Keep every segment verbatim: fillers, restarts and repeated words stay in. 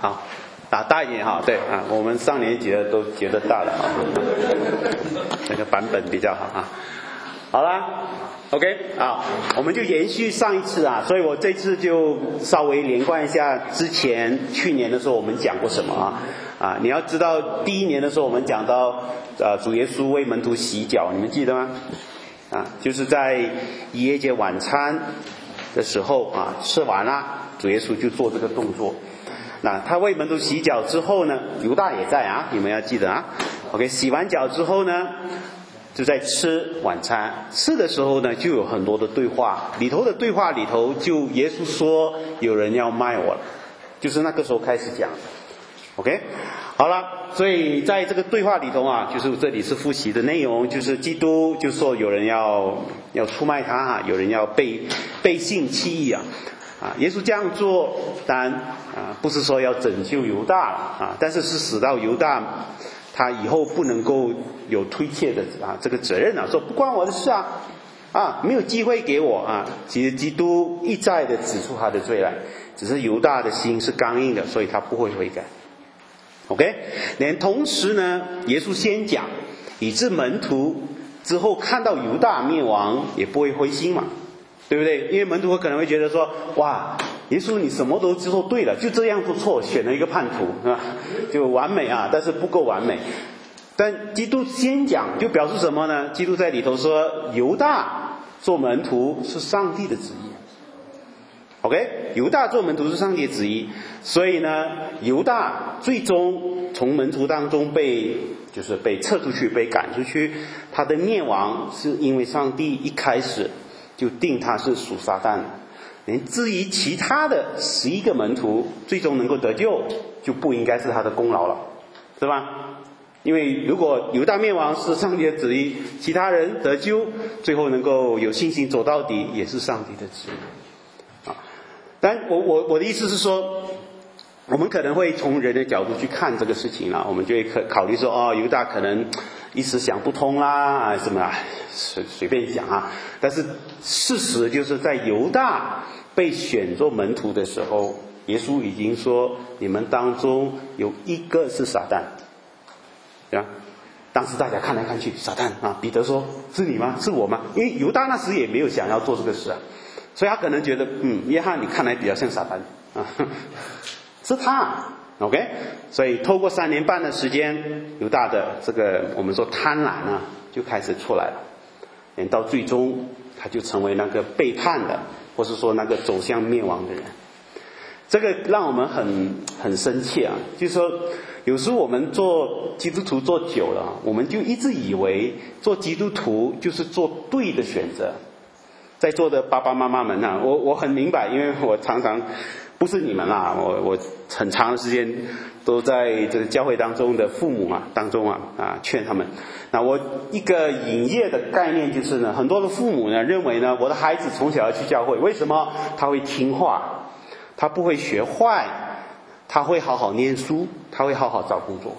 好，打大一点哈，对啊，我们上年级的都觉得大了啊，这个版本比较好啊。好啦 ，OK 啊，我们就延续上一次啊，所以我这次就稍微连贯一下之前去年的时候我们讲过什么啊啊，你要知道第一年的时候我们讲到呃主耶稣为门徒洗脚，你们记得吗？啊，就是在逾越节晚餐的时候啊，吃完了，主耶稣就做这个动作。那他为门徒洗脚之后呢，犹大也在啊，你们要记得啊。OK， 洗完脚之后呢，就在吃晚餐。吃的时候呢，就有很多的对话，里头的对话里头，就耶稣说有人要卖我了，就是那个时候开始讲。OK， 好了，所以在这个对话里头啊，就是这里是复习的内容，就是基督就说有人要要出卖他啊，有人要背背信弃义啊。啊，耶稣这样做，当然啊，不是说要拯救犹大啊，但是是使到犹大他以后不能够有推卸的啊这个责任啊，说不关我的事啊，啊没有机会给我啊。其实基督一再的指出他的罪来，只是犹大的心是刚硬的，所以他不会悔改。OK， 连同时呢，耶稣先讲，以致门徒之后看到犹大灭亡也不会灰心嘛。对不对？因为门徒可能会觉得说，哇，耶稣你什么都做对了，就这样做错，选了一个叛徒，是吧？就完美啊，但是不够完美。但基督先讲，就表示什么呢？基督在里头说，犹大做门徒是上帝的旨意。OK， 犹大做门徒是上帝的旨意，所以呢，犹大最终从门徒当中被就是被撤出去，被赶出去，他的灭亡是因为上帝一开始就定他是属撒旦的，连至于其他的十一个门徒最终能够得救，就不应该是他的功劳了，是吧？因为如果犹大灭亡是上帝的旨意，其他人得救，最后能够有信心走到底，也是上帝的旨意。啊，但我我我的意思是说，我们可能会从人的角度去看这个事情了，我们就会可考虑说，哦，犹大可能一时想不通啦，啊，什么啊，随随便讲啊。但是事实就是在犹大被选做门徒的时候，耶稣已经说，你们当中有一个是撒旦，对吧？当时大家看来看去，撒旦啊，彼得说，是你吗？是我吗？因为犹大那时也没有想要做这个事啊，所以他可能觉得，嗯，约翰你看来比较像撒旦啊，是他。OK， 所以透过三年半的时间，犹大的这个我们说贪婪啊，就开始出来了，连到最终他就成为那个背叛的，或是说那个走向灭亡的人。这个让我们很很生气啊，就是说有时候我们做基督徒做久了，我们就一直以为做基督徒就是做对的选择。在座的爸爸妈妈们啊，我我很明白，因为我常常不是你们啦，我我很长的时间都在这个教会当中的父母啊当中啊啊劝他们。那我一个隐业的概念就是呢，很多的父母呢认为呢，我的孩子从小要去教会，为什么？他会听话，他不会学坏，他会好好念书，他会好好找工作。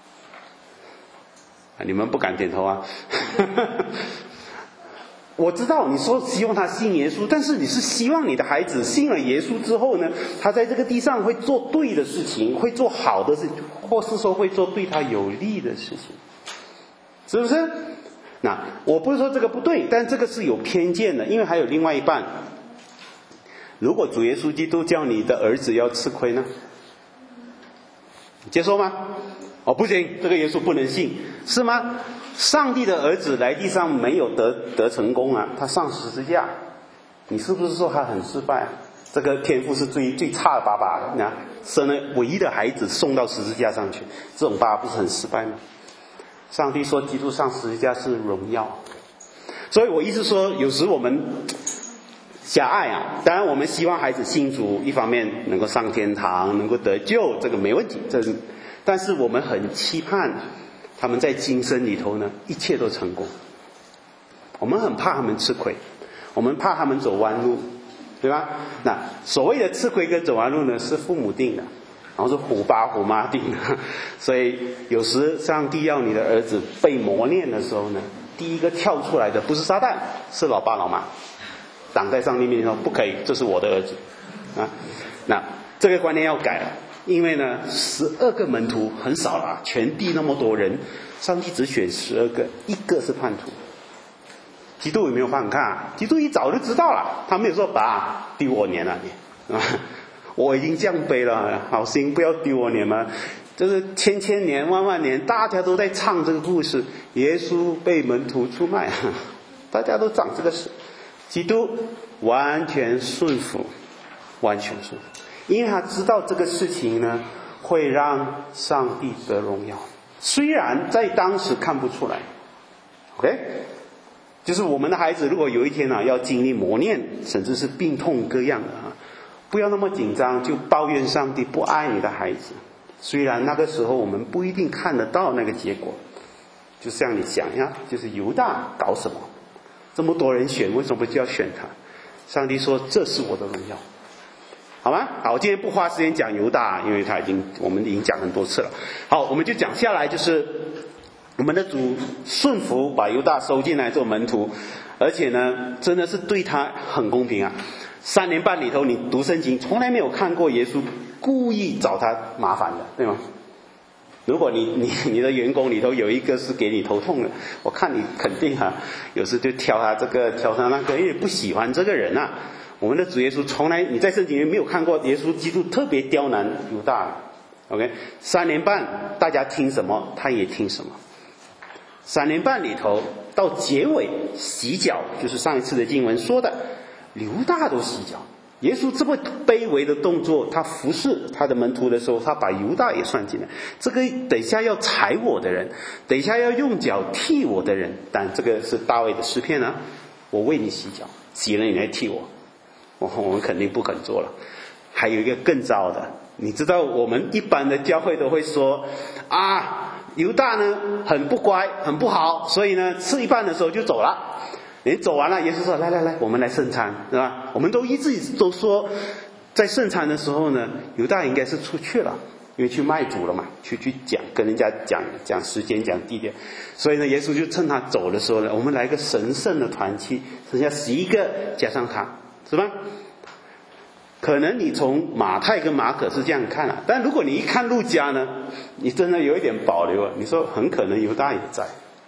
啊，你们不敢点头啊？我知道你说希望他信耶稣，但是你是希望你的孩子信了耶稣之后呢，他在这个地上会做对的事情，会做好的事情，或是说会做对他有利的事情，是不是？那我不是说这个不对，但这个是有偏见的，因为还有另外一半。如果主耶稣基督叫你的儿子要吃亏呢，接受吗？哦，不行，这个耶稣不能信，是吗？上帝的儿子来地上没有得得成功啊，他上十字架，你是不是说他很失败啊？这个天父是最最差的爸爸，那生了唯一的孩子送到十字架上去，这种爸爸不是很失败吗？上帝说基督上十字架是荣耀，所以我意思说，有时我们狭隘啊，当然我们希望孩子信主，一方面能够上天堂，能够得救，这个没问题，这是，但是我们很期盼他们在今生里头呢，一切都成功。我们很怕他们吃亏，我们怕他们走弯路，对吧？那所谓的吃亏跟走弯路呢，是父母定的，然后是虎爸虎妈定的。所以有时上帝要你的儿子被磨练的时候呢，第一个跳出来的不是撒旦，是老爸老妈，挡在上帝面前说不可以，这是我的儿子啊。那这个观念要改了因为呢，十二个门徒很少了，全地那么多人，上帝只选十二个，一个是叛徒。基督有没有反抗？基督一早就知道了，他没有说爸丢我脸了你，我已经降杯了，好心不要丢我脸嘛。就是千千年万万年，大家都在唱这个故事，耶稣被门徒出卖，大家都讲这个事。基督完全顺服，完全顺服，因为他知道这个事情呢会让上帝得荣耀，虽然在当时看不出来。 OK， 就是我们的孩子如果有一天啊要经历磨练，甚至是病痛各样的啊，不要那么紧张就抱怨上帝不爱你的孩子，虽然那个时候我们不一定看得到那个结果。就像你想呀，就是犹大搞什么，这么多人选，为什么就要选他？上帝说这是我的荣耀，好吗？好，我今天不花时间讲犹大，因为他已经我们已经讲很多次了。好，我们就讲下来，就是我们的主顺服把犹大收进来做门徒，而且呢真的是对他很公平啊。三年半里头你读圣经从来没有看过耶稣故意找他麻烦的，对吗？如果你你你的员工里头有一个是给你头痛的，我看你肯定啊，有时就挑他这个挑他那个，因为不喜欢这个人啊。我们的主耶稣从来你在圣经里没有看过耶稣基督特别刁难犹大。 OK， 三年半大家听什么他也听什么。三年半里头到结尾洗脚，就是上一次的经文说的，犹大都洗脚。耶稣这么卑微的动作，他服侍他的门徒的时候，他把犹大也算进来。这个等一下要踩我的人，等一下要用脚踢我的人，但这个是大卫的诗篇啊，我为你洗脚，洗了你来踢我，我我们肯定不肯做了。还有一个更糟的，你知道我们一般的教会都会说啊，犹大呢很不乖很不好，所以呢吃一半的时候就走了。你走完了，耶稣说来来来我们来圣餐，是吧？我们都一直都说在圣餐的时候呢，犹大应该是出去了，因为去卖主了嘛，去去讲跟人家讲讲时间讲地点，所以呢耶稣就趁他走的时候呢，我们来个神圣的团契，剩下十一个加上他，是吧？可能你从马太跟马可是这样看啊，但如果你一看路加呢，你真的有一点保留啊，你说很可能犹大也在，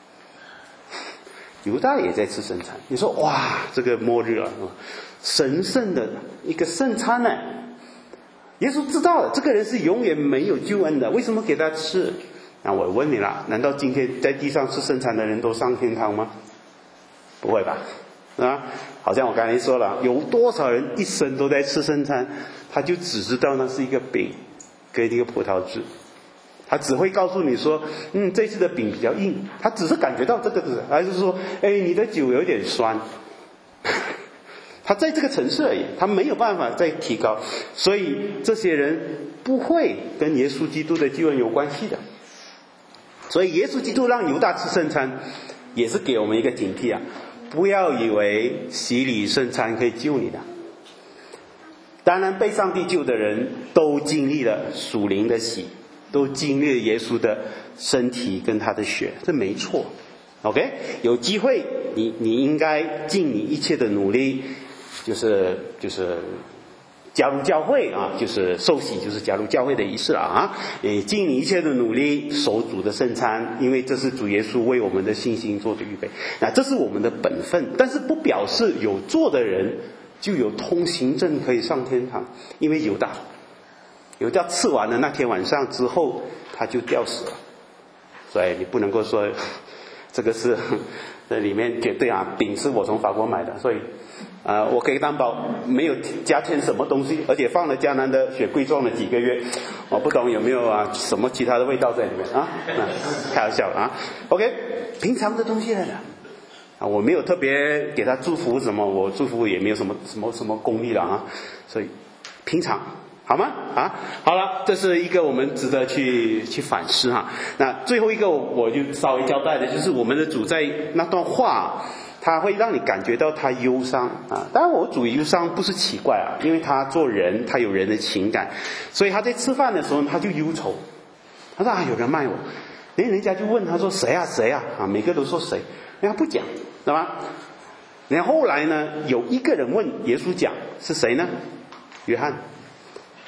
犹大也在吃圣餐。你说哇，这个末日啊，神圣的一个圣餐呢，耶稣知道了这个人是永远没有救恩的，为什么给他吃？那我问你啦，难道今天在地上吃圣餐的人都上天堂吗？不会吧，啊，好像我刚才说了，有多少人一生都在吃圣餐，他就只知道那是一个饼跟一个葡萄汁，他只会告诉你说，嗯，这次的饼比较硬，他只是感觉到这个字，还是说，哎，你的酒有点酸，他在这个层次而已，他没有办法再提高，所以这些人不会跟耶稣基督的救恩有关系的。所以耶稣基督让犹大吃圣餐，也是给我们一个警惕啊，不要以为洗礼圣餐可以救你的。当然被上帝救的人都经历了属灵的洗，都经历了耶稣的身体跟他的血，这没错。 OK， 有机会你你应该尽你一切的努力，就是就是加入教会啊，就是受洗就是加入教会的仪式了啊，也尽你一切的努力守主的圣餐，因为这是主耶稣为我们的信心做的预备，那这是我们的本分，但是不表示有做的人就有通行证可以上天堂。因为犹大犹大吃完了那天晚上之后他就吊死了，所以你不能够说这个是这里面绝对啊，饼是我从法国买的，所以啊、呃，我可以担保没有加添什么东西，而且放了迦南的雪柜装了几个月，我不懂有没有啊什么其他的味道在里面啊？啊开玩笑啊 ，OK， 平常的东西来的啊，我没有特别给他祝福什么，我祝福也没有什么什么什么功力了啊，所以平常。好吗？啊，好了，这是一个我们值得去去反思哈。那最后一个我就稍微交代的，就是我们的主在那段话，他会让你感觉到他忧伤啊。当然，我主忧伤不是奇怪啊，因为他做人，他有人的情感，所以他在吃饭的时候他就忧愁。他说啊，有人卖我，人人家就问他说谁啊谁啊啊，每个都说谁，人家不讲，对吧？然后后来呢，有一个人问耶稣讲是谁呢？约翰。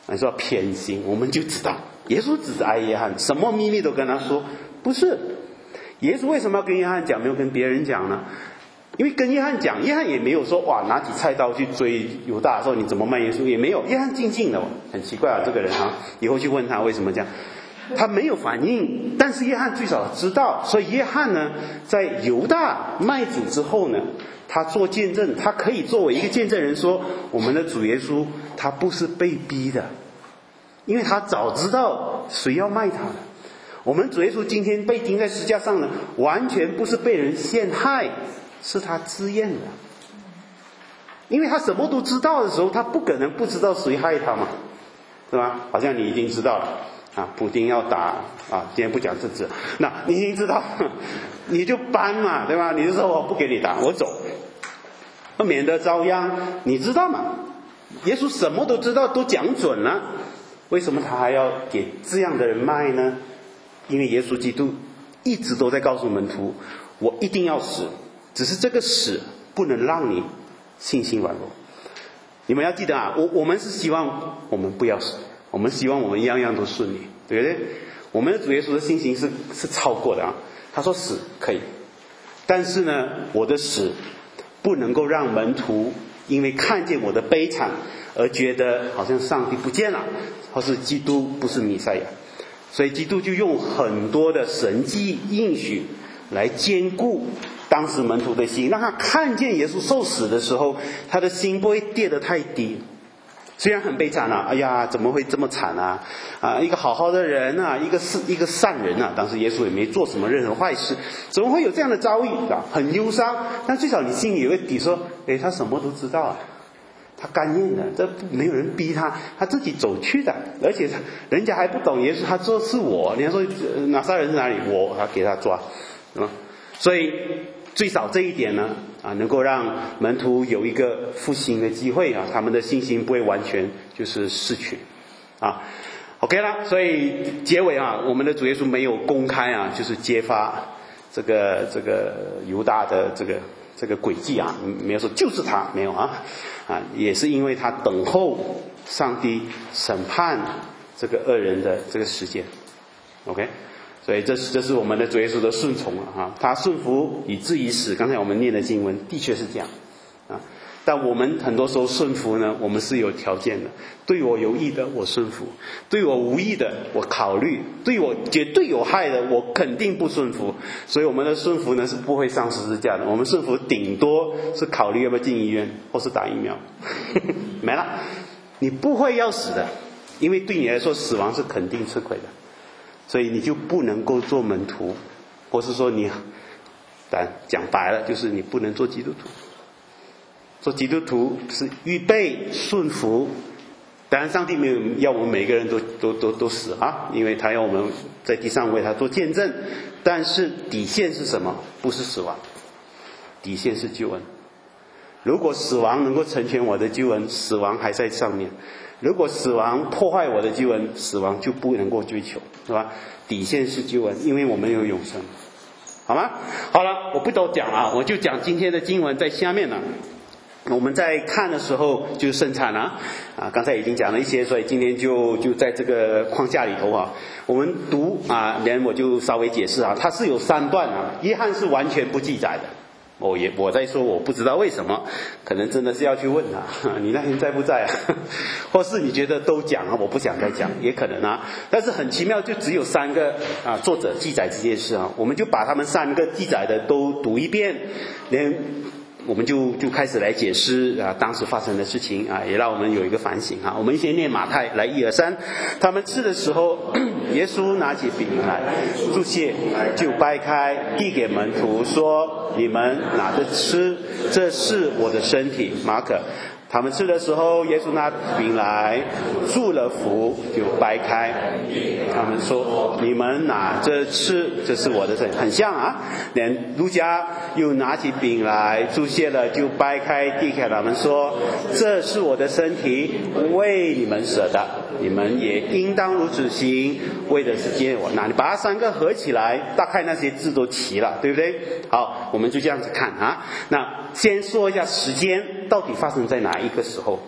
你说偏心，我们就知道耶稣只是爱约翰，什么秘密都跟他说。不是，耶稣为什么要跟约翰讲，没有跟别人讲呢？因为跟约翰讲，约翰也没有说哇拿起菜刀去追犹大说你怎么卖耶稣，也没有。约翰静静的，很奇怪啊，这个人啊，以后去问他为什么这样，他没有反应。但是约翰最少知道，所以约翰呢，在犹大卖主之后呢，他做见证，他可以作为一个见证人说，我们的主耶稣他不是被逼的，因为他早知道谁要卖他的。我们主耶稣今天被钉在十字架上呢，完全不是被人陷害，是他自愿的。因为他什么都知道的时候，他不可能不知道谁害他嘛，对吧？好像你已经知道了啊，普丁要打啊，今天不讲政治，那你已经知道，你就搬嘛，对吧？你就说我不给你打，我走，免得遭殃。你知道嘛？耶稣什么都知道，都讲准了，为什么他还要给这样的人卖呢？因为耶稣基督一直都在告诉门徒，我一定要死，只是这个死不能让你信心软弱。你们要记得啊，我我们是希望我们不要死，我们希望我们样样都顺利，对不对？我们的主耶稣的信心是是超过的啊。他说死可以，但是呢，我的死不能够让门徒因为看见我的悲惨而觉得好像上帝不见了，或是基督不是弥赛亚。所以基督就用很多的神迹应许来兼顾当时门徒的心，让他看见耶稣受死的时候，他的心不会跌得太低。虽然很悲惨啊，哎呀，怎么会这么惨啊？啊，一个好好的人啊，一个是一个善人啊，当时耶稣也没做什么任何坏事，怎么会有这样的遭遇啊？很忧伤，但最少你心里有个底，说，哎，他什么都知道啊。他甘愿的，这没有人逼他，他自己走去的。而且他人家还不懂耶稣，他说是我，人家说拿撒勒人是哪里，我他给他抓，嗯，所以最少这一点呢，啊，能够让门徒有一个复兴的机会啊，他们的信心不会完全就是失去，啊 ，OK 了。所以结尾啊，我们的主耶稣没有公开啊，就是揭发这个这个犹大的这个这个诡计啊，没有说就是他，没有啊。啊，也是因为他等候上帝审判这个恶人的这个时间 ，OK， 所以这是这是我们的主耶稣的顺从了啊，他顺服以至于死。刚才我们念的经文的确是这样啊，但我们很多时候顺服呢，我们是有条件的。对我有益的我顺服，对我无益的我考虑，对我绝对有害的我肯定不顺服。所以我们的顺服呢是不会上十字架的，我们顺服顶多是考虑要不要进医院或是打疫苗没了。你不会要死的，因为对你来说死亡是肯定吃亏的，所以你就不能够做门徒，或是说你但讲白了就是你不能做基督徒。做基督徒是预备顺服，当然上帝没有要我们每个人都都都都死啊，因为他要我们在地上为他做见证。但是底线是什么？不是死亡，底线是救恩。如果死亡能够成全我的救恩，死亡还在上面；如果死亡破坏我的救恩，死亡就不能够追求，是吧？底线是救恩，因为我们有永生，好吗？好了，我不多讲了，我就讲今天的经文在下面了。我们在看的时候就生产了啊，刚才已经讲了一些，所以今天就就在这个框架里头啊，我们读啊，连我就稍微解释啊，它是有三段啊，约翰是完全不记载的。我也我在说我不知道为什么，可能真的是要去问他，你那天在不在啊？或是你觉得都讲啊，我不想再讲，也可能啊。但是很奇妙，就只有三个啊作者记载这件事啊，我们就把他们三个记载的都读一遍，连。我们就就开始来解释啊当时发生的事情啊，也让我们有一个反省啊。我们先念马太，来一二三。他们吃的时候，耶稣拿起饼来，祝谢，就掰开，递给门徒说：“你们拿着吃，这是我的身体。”马可。他们吃的时候，耶稣拿饼来，祝了福，就掰开。他们说：“你们拿着吃，这是我的身体。”很像啊。连路加又拿起饼来，祝谢了，就掰开，递给他们说：“这是我的身体，为你们舍的，你们也应当如此行，为的是见我。”那你把它三个合起来，大概那些字都齐了，对不对？好，我们就这样子看啊。那先说一下时间到底发生在哪一个时候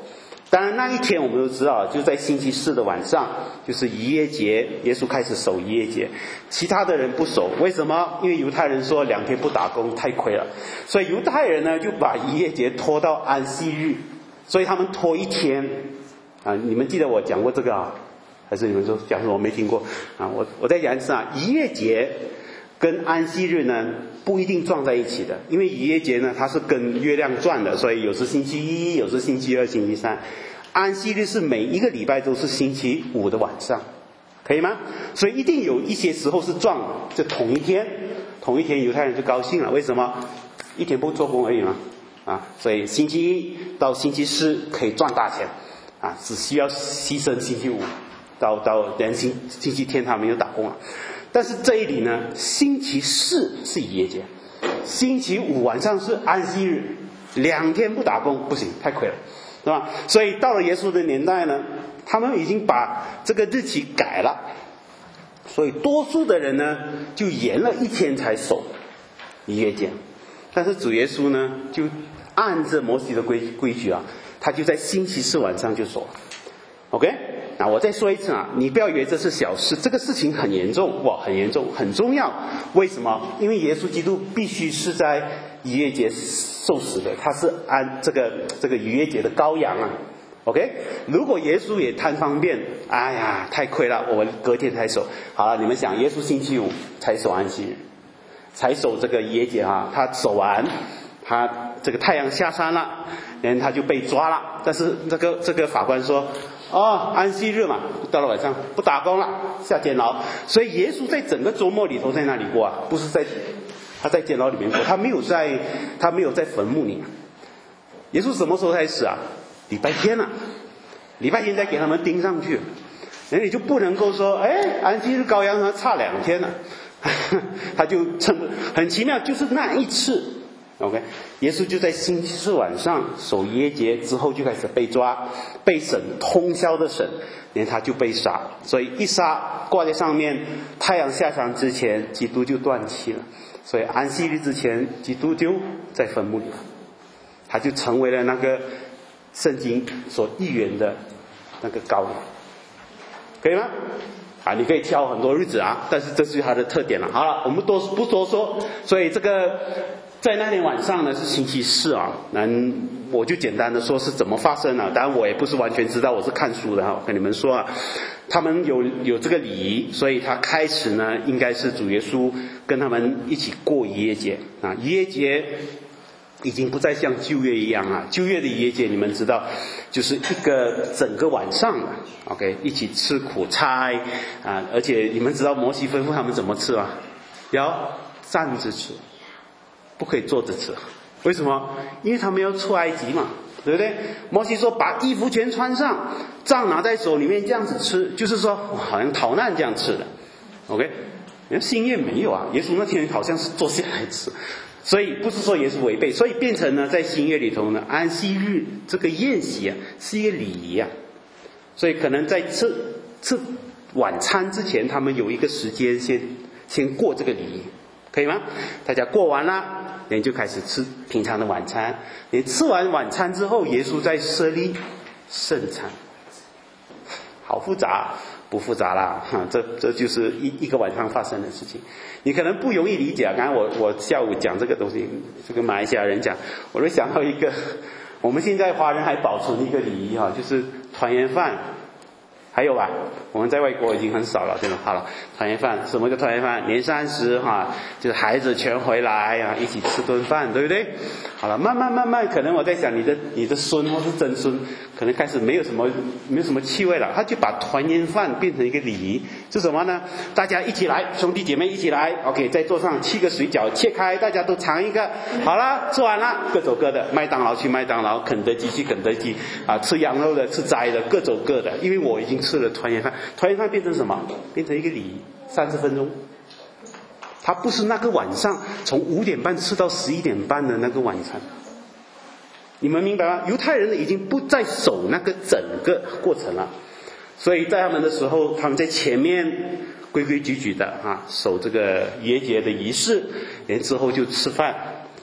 当然那一天我们都知道，就在星期四的晚上，就是逾越节，耶稣开始守逾越节，其他的人不守。为什么？因为犹太人说两天不打工太亏了，所以犹太人呢就把逾越节拖到安息日，所以他们拖一天啊。你们记得我讲过这个啊？还是你们说讲什么我没听过啊？我我再讲一次啊，逾越节跟安息日呢不一定撞在一起的，因为逾越节呢它是跟月亮转的，所以有时星期一，有时星期二、星期三。安息日是每一个礼拜都是星期五的晚上，可以吗？所以一定有一些时候是撞的，就同一天，同一天犹太人就高兴了，为什么？一天不做工而已嘛，啊，所以星期一到星期四可以赚大钱，啊，只需要牺牲星期五，到到连星星期天他们又打工了。但是这一里呢，星期四是逾越节，星期五晚上是安息日，两天不打工不行，太亏了。是吧？所以到了耶稣的年代呢，他们已经把这个日期改了，所以多数的人呢就延了一天才守逾越节，但是主耶稣呢就按着摩西的规规矩啊，他就在星期四晚上就守了。OK， 那我再说一次啊，你不要以为这是小事，这个事情很严重，哇，很严重，很重要。为什么？因为耶稣基督必须是在逾越节受死的，他是按这个这个逾越节的羔羊啊。OK， 如果耶稣也贪方便，哎呀，太亏了，我们隔天才守。好了，你们想，耶稣星期五才守安息日，才守这个逾越节啊，他守完，他这个太阳下山了，然后他就被抓了。但是这个这个法官说，哦，安息日嘛，到了晚上不打工了，下监牢。所以耶稣在整个周末里头在哪里过啊？不是在他在监牢里面过，他没有在他没有在坟墓里。耶稣什么时候开始啊？礼拜天啊，礼拜天再给他们钉上去，那你就不能够说，哎，安息日羔羊还差两天了，他就称很奇妙，就是那一次。OK， 耶稣就在星期四晚上守逾越节之后就开始被抓，被审，通宵的审，然后他就被杀。所以一杀挂在上面，太阳下山之前，基督就断气了。所以安息日之前，基督就在坟墓里了，他就成为了那个圣经所预言的那个羔羊，可以吗？啊，你可以挑很多日子啊，但是这是它的特点了。好了，我们多不多说。所以这个在那天晚上呢是星期四啊，那我就简单的说是怎么发生的。当然我也不是完全知道，我是看书的哈。我跟你们说啊，他们有有这个礼仪，所以他开始呢应该是主耶稣跟他们一起过逾越节啊。逾越节已经不再像旧约一样啊，旧约的逾越节你们知道，就是一个整个晚上的 ，OK， 一起吃苦差啊，而且你们知道摩西吩咐他们怎么吃吗？要站着吃，不可以坐着吃。为什么？因为他们要出埃及嘛，对不对？摩西说把衣服全穿上，杖拿在手里面这样子吃，就是说好像逃难这样吃的 ，OK。新约没有啊，耶稣那天好像是坐下来吃。所以不是说也是违背，所以变成呢，在新约里头呢，安息日这个宴席啊，是一个礼仪啊。所以可能在吃吃晚餐之前，他们有一个时间先先过这个礼仪，可以吗？大家过完了，人就开始吃平常的晚餐。你吃完晚餐之后，耶稣再设立圣餐，好复杂。不复杂啦，哈，这这就是一一个晚上发生的事情，你可能不容易理解啊。刚才我我下午讲这个东西，这个马来西亚人讲，我就想到一个，我们现在华人还保存一个礼仪哈，就是团圆饭，还有吧，我们在外国已经很少了，对吧？好了，团圆饭，什么叫团圆饭？年三十哈，就是孩子全回来啊，一起吃顿饭，对不对？好了，慢慢慢慢，可能我在想你的你的孙或是曾孙，可能开始没有什么没有什么气味了，他就把团圆饭变成一个礼仪，是什么呢？大家一起来，兄弟姐妹一起来 ，OK， 在桌上七个水饺切开，大家都尝一个，好了，吃完了，各走各的，麦当劳去麦当劳，肯德基去肯德基，啊，吃羊肉的吃斋的，各走各的，因为我已经吃了团圆饭，团圆饭变成什么？变成一个礼仪，三十分钟。它不是那个晚上从五点半吃到十一点半的那个晚餐，你们明白吗？犹太人已经不再守那个整个过程了，所以在他们的时候，他们在前面规规矩矩的啊，守这个逾越节的仪式，然之后就吃饭，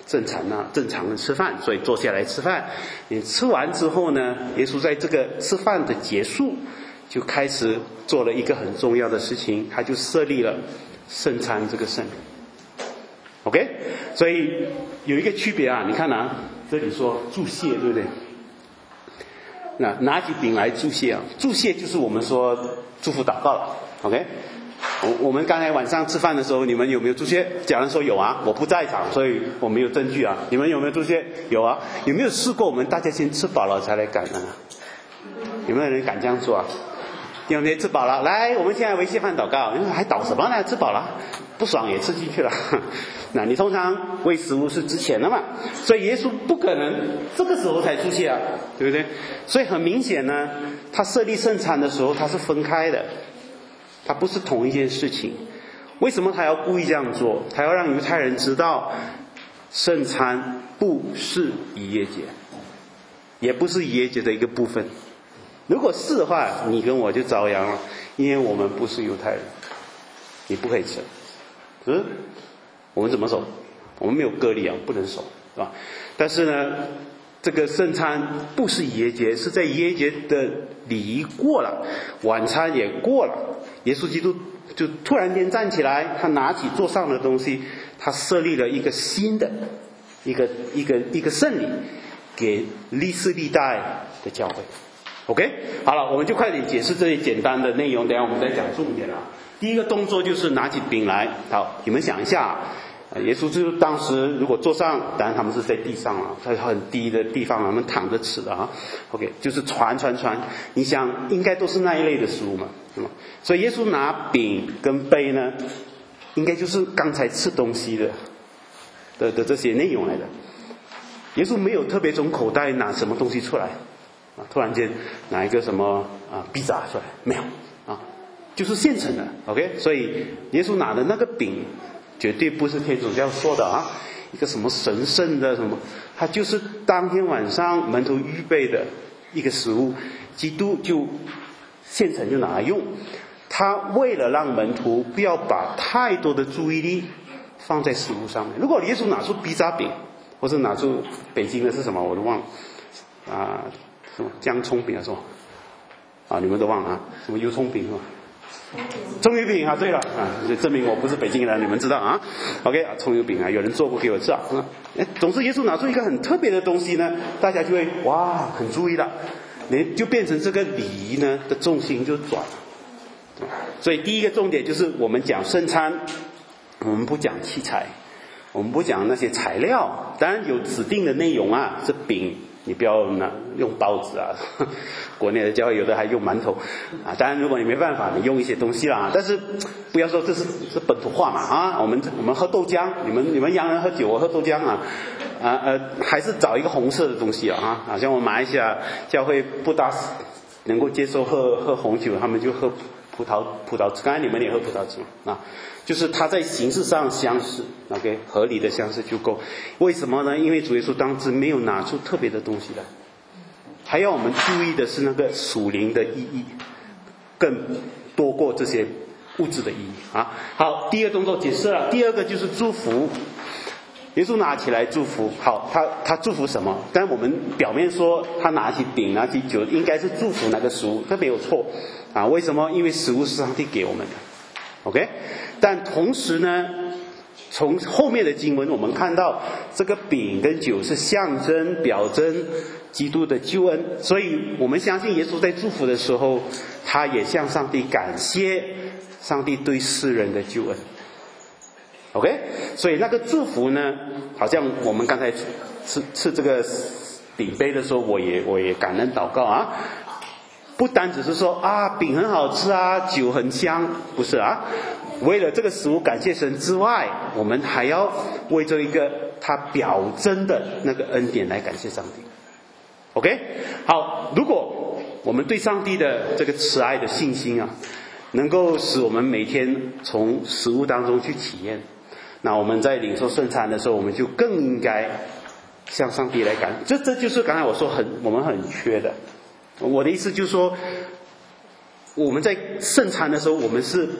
正常啊，正常的吃饭，所以坐下来吃饭。你吃完之后呢，耶稣在这个吃饭的结束，就开始做了一个很重要的事情，他就设立了圣餐这个圣礼。OK， 所以有一个区别啊，你看啊，这里说祝谢，对不对？那拿起饼来祝谢啊，祝谢就是我们说祝福祷告了。OK， 我我们刚才晚上吃饭的时候，你们有没有祝谢？讲人说有啊，我不在场，所以我没有证据啊。你们有没有祝谢？有啊。有没有试过我们大家先吃饱了才来感恩啊？有没有人敢这样做啊？有没有吃饱了？来，我们现在为谢饭祷告。你说还祷什么呢？吃饱了，不爽也吃进去了。那你通常喂食物是之前的嘛，所以耶稣不可能这个时候才出现啊，对不对？所以很明显呢，他设立圣餐的时候他是分开的，他不是同一件事情。为什么他要故意这样做？他要让犹太人知道，圣餐不是逾越节，也不是逾越节的一个部分。如果是的话，你跟我就遭殃了，因为我们不是犹太人，你不可以吃。嗯，我们怎么守？我们没有割礼啊，不能守，是吧？但是呢，这个圣餐不是逾越节，是在逾越节的礼仪过了，晚餐也过了，耶稣基督就突然间站起来，他拿起桌上的东西，他设立了一个新的一个一个一个圣礼，给历世历代的教会。OK， 好了，我们就快点解释这些简单的内容，等一下我们再讲重点啊。第一个动作就是拿起饼来，好，你们想一下，耶稣就是当时如果坐上，当然他们是在地上啊，在很低的地方，他们躺着吃的啊。OK， 就是传传传，你想应该都是那一类的食物嘛，是吗？所以耶稣拿饼跟杯呢，应该就是刚才吃东西的的的这些内容来的。耶稣没有特别从口袋拿什么东西出来。啊！突然间拿一个什么啊披萨出来，没有啊，就是现成的。OK， 所以耶稣拿的那个饼，绝对不是天主教说的啊，一个什么神圣的什么，它就是当天晚上门徒预备的一个食物，基督就现成就拿来用。他为了让门徒不要把太多的注意力放在食物上面，如果耶稣拿出披萨饼，或是拿出北京的是什么，我都忘了啊。什么姜葱饼啊？什么啊？你们都忘了啊？什么油葱饼是吧？葱油饼啊！对了啊，就证明我不是北京人，你们知道啊 ？OK 啊，葱油饼啊，有人做过给我吃啊。哎，总之耶稣拿出一个很特别的东西呢，大家就会哇很注意了，你就变成这个礼仪呢的重心就转了。所以第一个重点就是我们讲圣餐，我们不讲器材，我们不讲那些材料，当然有指定的内容啊，是饼。你不要拿用包子啊，国内的教会有的还用馒头啊。当然，如果你没办法，你用一些东西啦。但是不要说这是是本土化嘛啊！我们我们喝豆浆，你们你们洋人喝酒，我喝豆浆啊啊呃，还是找一个红色的东西啊啊！好像我们马来西亚教会不大能够接受喝喝红酒，他们就喝葡萄葡萄汁。刚才你们也喝葡萄汁啊。就是它在形式上相似 ，OK， 合理的相似就够。为什么呢？因为主耶稣当时没有拿出特别的东西来，还要我们注意的是那个属灵的意义，更多过这些物质的意义啊。好，第一个动作解释了，第二个就是祝福。耶稣拿起来祝福，好，他他祝福什么？但我们表面说他拿起饼拿起酒，应该是祝福那个食物，这没有错啊。为什么？因为食物是上帝给我们的。OK， 但同时呢，从后面的经文我们看到，这个饼跟酒是象征表征基督的救恩，所以我们相信耶稣在祝福的时候，他也向上帝感谢上帝对世人的救恩。OK， 所以那个祝福呢，好像我们刚才吃吃这个饼杯的时候，我也我也感恩祷告啊。不单只是说啊饼很好吃啊，酒很香，不是啊。为了这个食物感谢神之外，我们还要为这一个他表征的那个恩典来感谢上帝。OK， 好，如果我们对上帝的这个慈爱的信心啊，能够使我们每天从食物当中去体验，那我们在领受圣餐的时候，我们就更应该向上帝来感。这这就是刚才我说很我们很缺的。我的意思就是说，我们在圣餐的时候，我们是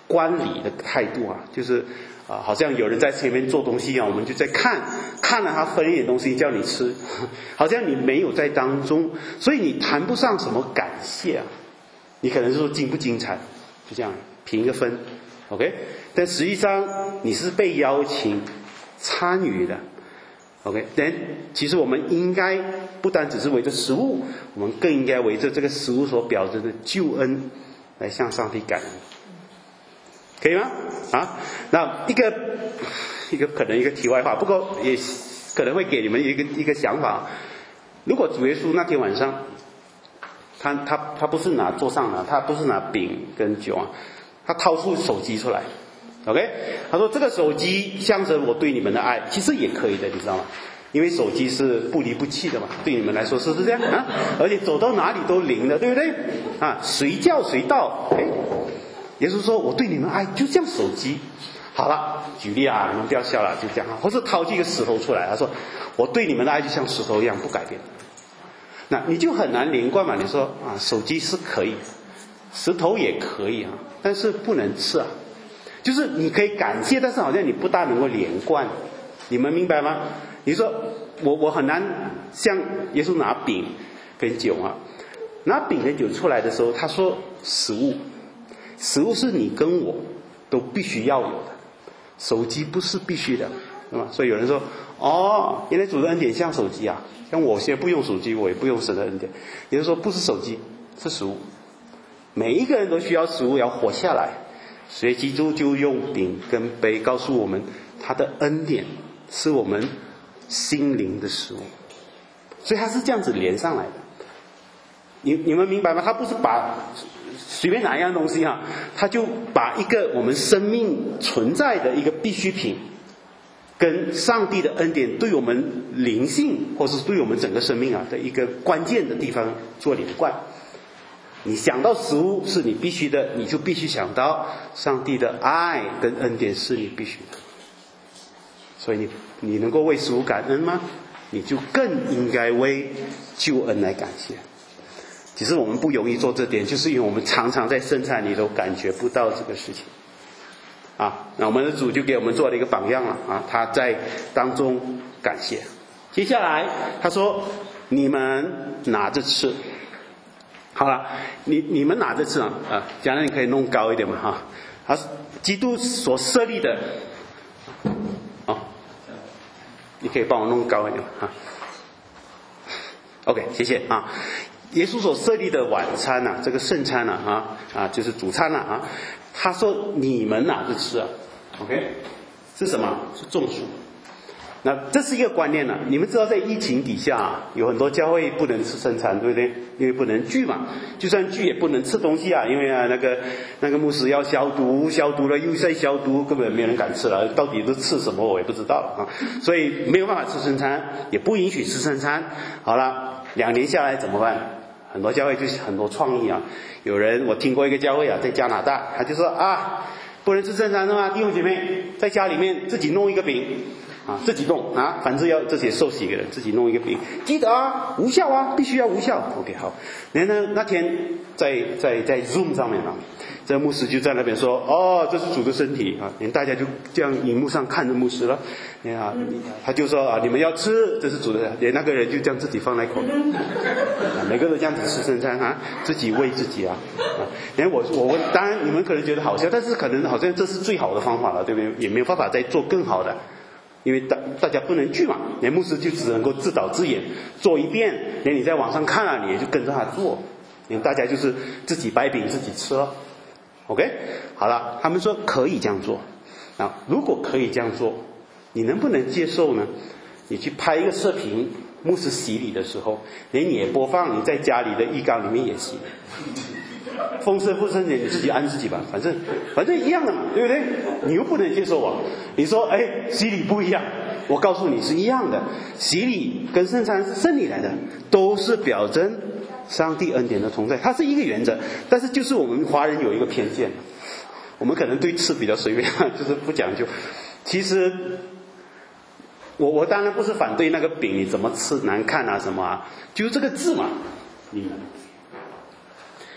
观礼的态度啊，就是啊，好像有人在前面做东西啊，我们就在看，看了他分一点东西叫你吃，好像你没有在当中，所以你谈不上什么感谢啊。你可能是说精不精彩，就这样评一个分 ，OK？ 但实际上你是被邀请参与的 ，OK？ 但其实我们应该不单只是围着食物，我们更应该围着这个食物所表征的救恩来向上帝感恩。可以吗？啊，那一个一个可能一个题外话，不过也可能会给你们一个一个想法。如果主耶稣那天晚上，他他他不是拿桌上的，他不是拿饼跟酒啊，他掏出手机出来 ，OK？ 他说这个手机象征我对你们的爱，其实也可以的，你知道吗？因为手机是不离不弃的嘛，对你们来说是不是这样啊？而且走到哪里都灵的，对不对？啊，随叫随到，哎。耶稣说我对你们爱就像手机。好了，举例啊，你们不要笑了，就这样啊。或是掏出一个石头出来，他说我对你们的爱就像石头一样不改变。那你就很难连贯嘛。你说啊，手机是可以，石头也可以啊，但是不能吃啊。就是你可以感谢，但是好像你不大能够连贯。你们明白吗？你说我我很难像耶稣拿饼跟酒啊，拿饼跟酒出来的时候，他说食物。食物是你跟我都必须要有的，手机不是必须的，对吧？所以有人说，哦，原来主的恩典像手机啊，像我现在不用手机，我也不用神的恩典。也就是说，不是手机，是食物。每一个人都需要食物要活下来，所以基督就用饼跟杯告诉我们，他的恩典是我们心灵的食物，所以他是这样子连上来的。你你们明白吗？他不是把随便哪一样东西哈，他就把一个我们生命存在的一个必需品，跟上帝的恩典对我们灵性或是对我们整个生命啊的一个关键的地方做连贯。你想到食物是你必须的，你就必须想到上帝的爱跟恩典是你必须的。所以你你能够为食物感恩吗？你就更应该为救恩来感谢。其实我们不容易做这点，就是因为我们常常在生产里都感觉不到这个事情啊。那我们的主就给我们做了一个榜样了啊，他在当中感谢。接下来他说你们拿着吃。好了，你你们拿着吃啊啊，讲了你可以弄高一点嘛哈。他基督所设立的哦，你可以帮我弄高一点哈。OK， 谢谢啊。耶稣所设立的晚餐呐、啊，这个圣餐呐啊啊，就是主餐呐 啊, 啊。他说你们拿着吃啊 ，OK， 是什么？是众数。那这是一个观念呢、啊。你们知道，在疫情底下、啊，有很多教会不能吃圣餐，对不对？因为不能聚嘛。就算聚也不能吃东西啊，因为啊那个那个牧师要消毒，消毒了又再消毒，根本没有人敢吃了。到底都吃什么我也不知道啊，所以没有办法吃圣餐，也不允许吃圣餐。好了，两年下来怎么办？很多教会就是很多创意啊，有人我听过一个教会啊，在加拿大，他就说啊，不能吃圣餐的嘛，弟兄姐妹在家里面自己弄一个饼啊，自己弄啊，反正要这些受洗的人自己弄一个饼，记得啊，无效啊，必须要无效。OK， 好，然后呢那天在在在 Zoom 上面啊，这个牧师就在那边说，哦，这是主的身体啊，连大家就这样荧幕上看着牧师了，啊，他就说啊，你们要吃，这是主的，连那个人就这样自己放在口里，啊，每个人这样子吃圣餐啊，自己喂自己啊，啊，连我我问，当然你们可能觉得好笑，但是可能好像这是最好的方法了，对不对？也没有办法再做更好的。因为大大家不能聚嘛，连牧师就只能够自导自演做一遍，连你在网上看了，你也就跟着他做，连大家就是自己摆饼自己吃了。OK， 好了，他们说可以这样做啊，如果可以这样做，你能不能接受呢？你去拍一个视频，牧师洗礼的时候，连你也播放，你在家里的浴缸里面也洗。丰盛不生点，你自己安自己吧，反正反正一样的嘛，对不对？你又不能接受我，你说哎，洗礼不一样，我告诉你是一样的，洗礼跟圣餐是圣礼来的，都是表征上帝恩典的同在，它是一个原则。但是就是我们华人有一个偏见，我们可能对吃比较随便，就是不讲究。其实我我当然不是反对那个饼你怎么吃难看啊什么啊，就是这个字嘛，你们。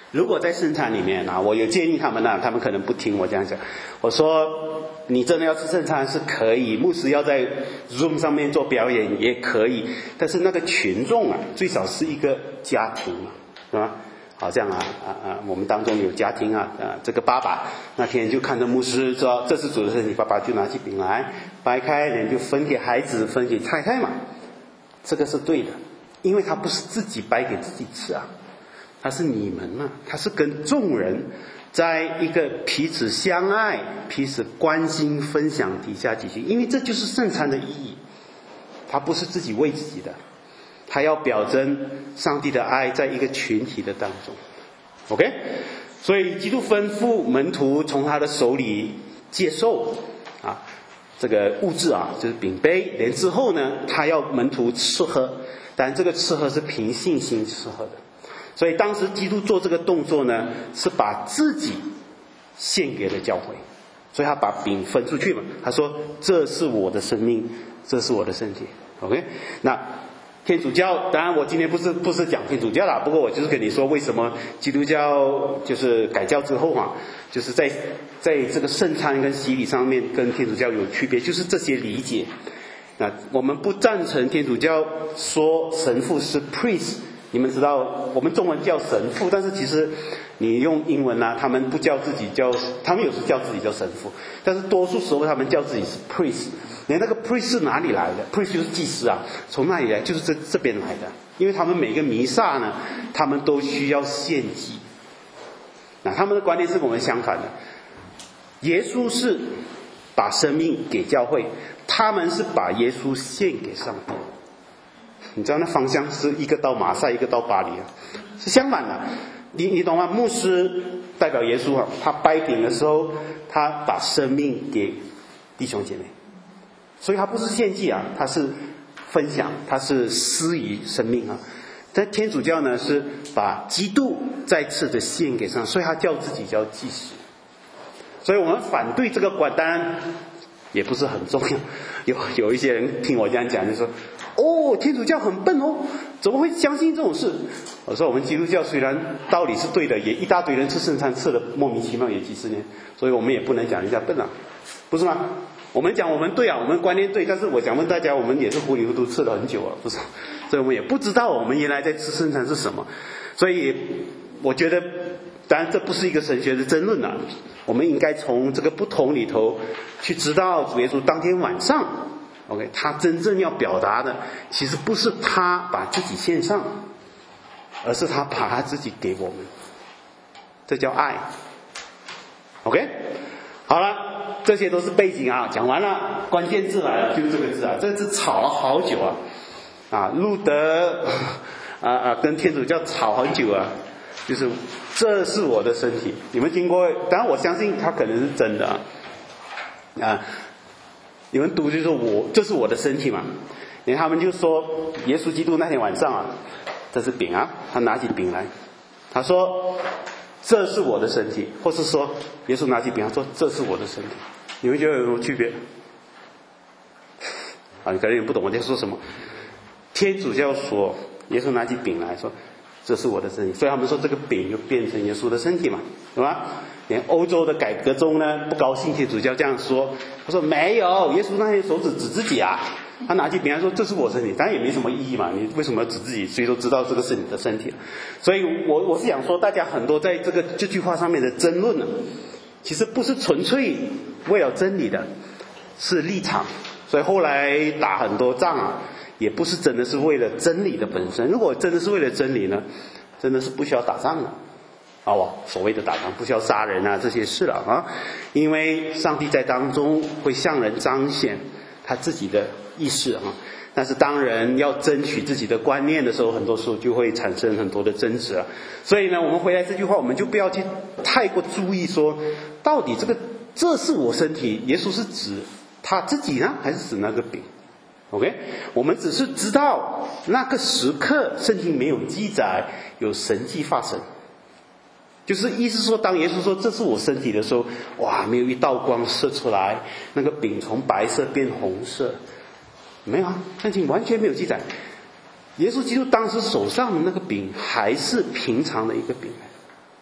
如果在圣餐里面啊，我有建议他们呢，他们可能不听我这样讲。我说你真的要吃圣餐是可以，牧师要在 Zoom 上面做表演也可以，但是那个群众啊，最少是一个家庭嘛，是吧？好像啊啊啊，我们当中有家庭啊，啊，这个爸爸那天就看着牧师说这是主的身体，爸爸就拿起饼来掰开，人就分给孩子，分给太太嘛，这个是对的，因为他不是自己掰给自己吃啊，他是你们啊，他是跟众人在一个彼此相爱、彼此关心、分享底下进行，因为这就是圣餐的意义，他不是自己为自己的。他要表征上帝的爱在一个群体的当中 OK， 所以基督吩咐门徒从他的手里接受啊这个物质啊，就是饼杯，连之后呢他要门徒吃喝，但这个吃喝是凭信心吃喝的。所以当时基督做这个动作呢，是把自己献给了教会，所以他把饼分出去嘛，他说这是我的生命，这是我的身体 OK。 那天主教，当然我今天不是不是讲天主教啦，不过我就是跟你说为什么基督教就是改教之后啊，就是在在这个圣餐跟洗礼上面跟天主教有区别，就是这些理解。那我们不赞成天主教说神父是 priest， 你们知道我们中文叫神父，但是其实你用英文啊，他们不叫自己叫，他们有时叫自己叫神父，但是多数时候他们叫自己是 priest。连那个 priest 是哪里来的？ priest 就是祭司啊，从哪里来？就是这这边来的。因为他们每个弥撒呢，他们都需要献祭。那他们的观念是跟我们相反的。耶稣是把生命给教会，他们是把耶稣献给上帝。你知道那方向是一个到马赛，一个到巴黎啊，是相反的。你你懂吗？牧师代表耶稣啊，他掰饼的时候，他把生命给弟兄姐妹。所以他不是献祭啊，他是分享，他是施予生命啊。但天主教呢是把基督再次的献给上，所以他叫自己叫祭司。所以我们反对这个观，当然也不是很重要。有有一些人听我这样讲，就说：“哦，天主教很笨哦，怎么会相信这种事？”我说：“我们基督教虽然道理是对的，也一大堆人吃圣餐吃的莫名其妙，也几十年，所以我们也不能讲人家笨啊，不是吗？”我们讲我们对啊，我们观念对，但是我想问大家，我们也是糊里糊涂吃了很久了，不是？所以我们也不知道我们原来在吃圣餐是什么。所以我觉得，当然这不是一个神学的争论啊，我们应该从这个不同里头去知道主耶稣当天晚上 OK， 他真正要表达的其实不是他把自己献上，而是他把他自己给我们，这叫爱 OK。 好了，这些都是背景啊，讲完了，关键字来了，就是这个字啊，这个字吵了好久啊，啊，路德啊啊跟天主教吵很久啊，就是这是我的身体，你们听过？当然我相信他可能是真的啊，啊，你们读就说我这是我的身体嘛，然后他们就说耶稣基督那天晚上啊，这是饼啊，他拿起饼来，他说。这是我的身体，或是说耶稣拿起饼说这是我的身体，你们觉得有什么区别啊？你可能也不懂我在说什么。天主教说耶稣拿起饼来说这是我的身体，所以他们说这个饼就变成耶稣的身体嘛，对吧？连欧洲的改革宗呢不高兴天主教这样说，他说没有，耶稣那些手指指自己啊，他拿起饼来说这是我身体，当然也没什么意义嘛，你为什么要指自己？谁都知道这个是你的身体。所以我我是想说，大家很多在这个这句话上面的争论呢，其实不是纯粹为了真理的，是立场。所以后来打很多仗啊，也不是真的是为了真理的本身。如果真的是为了真理呢，真的是不需要打仗的。哦，所谓的打仗不需要杀人啊这些事了啊，因为上帝在当中会向人彰显他自己的意识啊。但是当人要争取自己的观念的时候，很多时候就会产生很多的争执啊。所以呢，我们回来这句话，我们就不要去太过注意说，到底这个这是我身体，耶稣是指他自己呢，还是指那个饼 ？OK， 我们只是知道那个时刻圣经没有记载有神迹发生。就是意思说，当耶稣说这是我身体的时候，哇，没有一道光射出来，那个饼从白色变红色，没有啊，圣经完全没有记载。耶稣基督当时手上的那个饼还是平常的一个饼，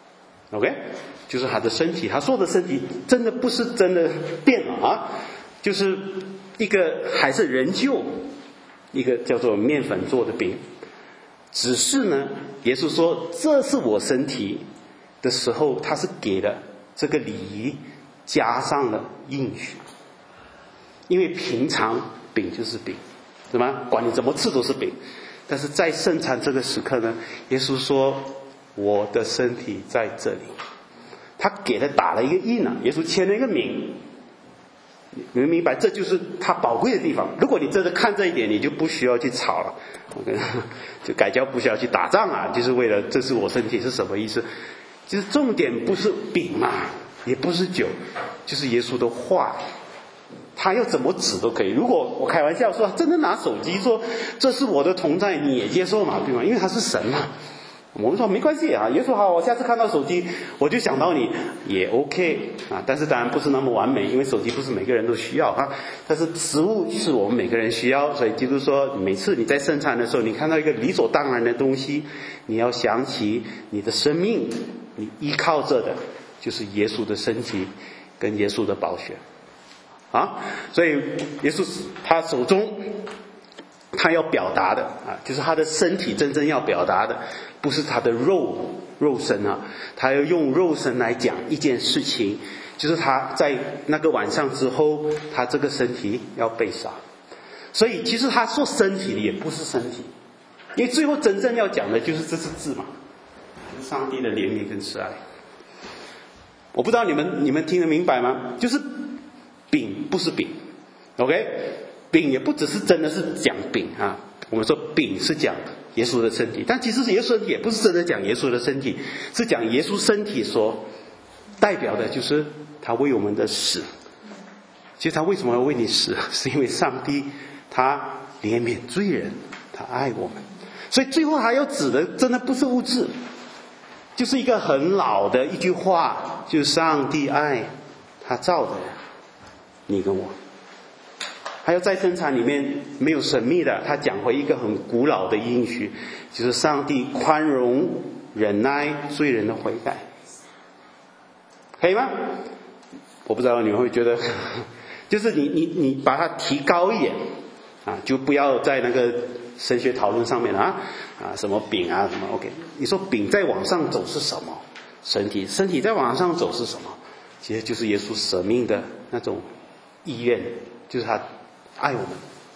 OK， 就是他的身体，他说的身体真的不是真的变了啊，就是一个还是仍旧一个叫做面粉做的饼，只是呢，耶稣说这是我身体的时候，他是给了这个礼仪加上了应许，因为平常饼就是饼，是吗？管你怎么吃都是饼，但是在圣餐这个时刻呢，耶稣说我的身体在这里，他给了打了一个印啊，耶稣签了一个名，你们明白，这就是他宝贵的地方。如果你真的看这一点，你就不需要去吵了，就改教不需要去打仗啊，就是为了这是我身体是什么意思？就是重点不是饼嘛，也不是酒，就是耶稣的话，他要怎么指都可以。如果我开玩笑说真的拿手机说这是我的同在，你也接受嘛，对吗？因为他是神嘛。我们说没关系啊，耶稣好，我下次看到手机我就想到你也 OK 啊，但是当然不是那么完美，因为手机不是每个人都需要啊，但是食物是我们每个人需要，所以基督说每次你在圣餐的时候，你看到一个理所当然的东西，你要想起你的生命，你依靠着的就是耶稣的身体跟耶稣的宝血啊，所以耶稣他手中他要表达的啊，就是他的身体真正要表达的不是他的肉肉身啊，他要用肉身来讲一件事情，就是他在那个晚上之后，他这个身体要被杀。所以其实他说身体也不是身体，因为最后真正要讲的就是这是字嘛，上帝的怜悯跟慈爱。我不知道你们你们听得明白吗？就是饼不是饼 OK， 饼也不只是真的是讲饼啊，我们说饼是讲耶稣的身体，但其实耶稣也不是真的讲耶稣的身体，是讲耶稣身体所代表的就是他为我们的死。其实他为什么要为你死，是因为上帝他怜悯罪人，他爱我们。所以最后还要指的真的不是物质，就是一个很老的一句话，就是上帝爱他造的人，你跟我。还有在圣餐里面没有神秘的，他讲回一个很古老的应许，就是上帝宽容忍耐罪人的悔改，可以吗？我不知道你们会觉得就是你你你把它提高一点啊，就不要在那个神学讨论上面啊啊什么饼啊什么 OK， 你说饼再往上走是什么？身体身体再往上走是什么？其实就是耶稣舍命的那种意愿，就是他爱我们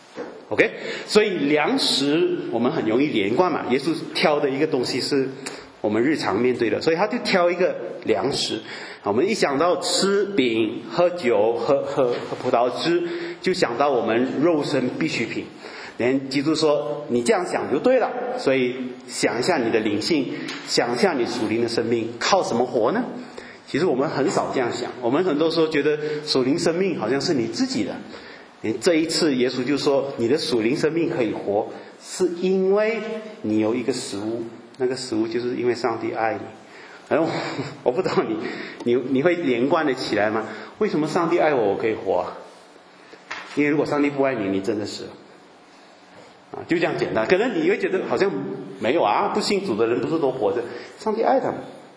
OK， 所以粮食我们很容易连贯嘛，耶稣挑的一个东西是我们日常面对的，所以他就挑一个粮食。我们一想到吃饼喝酒喝喝喝葡萄汁，就想到我们肉身必需品。连基督说你这样想就对了，所以想一下你的灵性，想一下你属灵的生命靠什么活呢？其实我们很少这样想，我们很多时候觉得属灵生命好像是你自己的。这一次耶稣就说你的属灵生命可以活，是因为你有一个食物，那个食物就是因为上帝爱你。哎呦，我不知道你你你会连贯的起来吗？为什么上帝爱我我可以活啊？因为如果上帝不爱你，你真的死了啊，就这样简单。可能你会觉得好像没有啊，不信主的人不是都活着，上帝爱他们。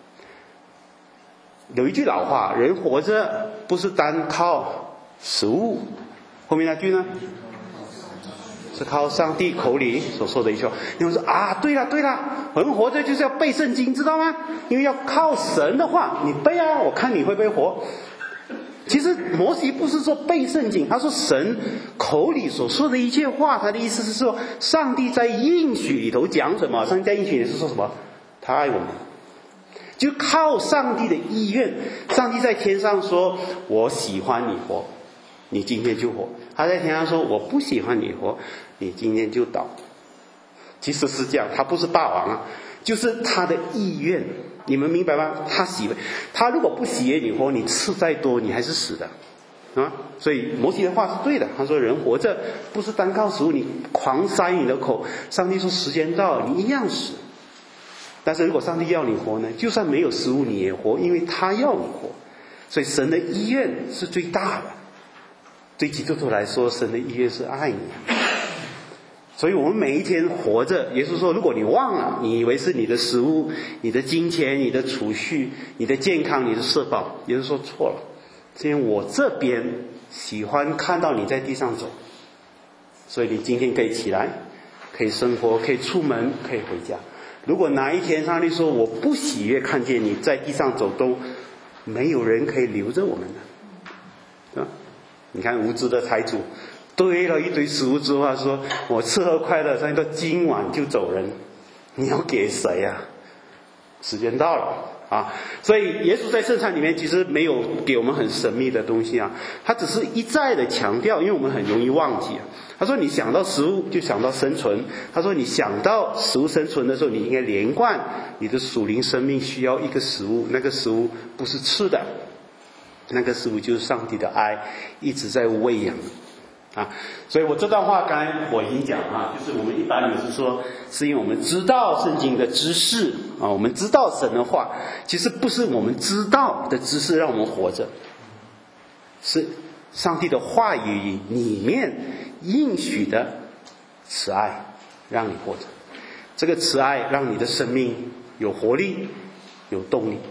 有一句老话，人活着不是单靠食物，后面那句呢是靠上帝口里所说的一句话。你们说啊，对了对了，人活着就是要背圣经，知道吗？因为要靠神的话，你背啊，我看你会不会活。其实摩西不是说背圣经，他说神口里所说的一切话，他的意思是说上帝在应许里头讲什么，上帝在应许里是说什么，他爱我们，就靠上帝的意愿。上帝在天上说我喜欢你活，你今天就活。他在天上说我不喜欢你活，你今天就倒。其实是这样，他不是霸王啊，就是他的意愿。你们明白吗？他喜他如果不喜悦你活，你吃再多你还是死的啊。所以摩西的话是对的，他说人活着不是单靠食物，你狂塞你的口，上帝说时间到了你一样死。但是如果上帝要你活呢，就算没有食物你也活，因为他要你活。所以神的意愿是最大的。对基督徒来说，神的意愿是爱你。 所以我们每一天活着，耶稣说，如果你忘了，你以为是你的食物、你的金钱、你的储蓄、你的健康、你的社保，耶稣说错了，是因为我这边喜欢看到你在地上走，所以你今天可以起来，可以生活，可以出门，可以回家。如果哪一天上帝说我不喜悦看见你在地上走，都没有人可以留着我们的，对吧？你看无知的财主堆了一堆食物之后说，我吃喝快乐，上帝说今晚就走人，你要给谁啊？时间到了啊！所以耶稣在圣餐里面其实没有给我们很神秘的东西啊，他只是一再的强调，因为我们很容易忘记啊。他说你想到食物就想到生存，他说你想到食物生存的时候，你应该连贯你的属灵生命需要一个食物，那个食物不是吃的，那个食物就是上帝的爱一直在喂养啊。所以我这段话刚才我已经讲啊，就是我们一般也是说，是因为我们知道圣经的知识啊，我们知道神的话，其实不是我们知道的知识让我们活着，是上帝的话语里面应许的慈爱让你活着，这个慈爱让你的生命有活力有动力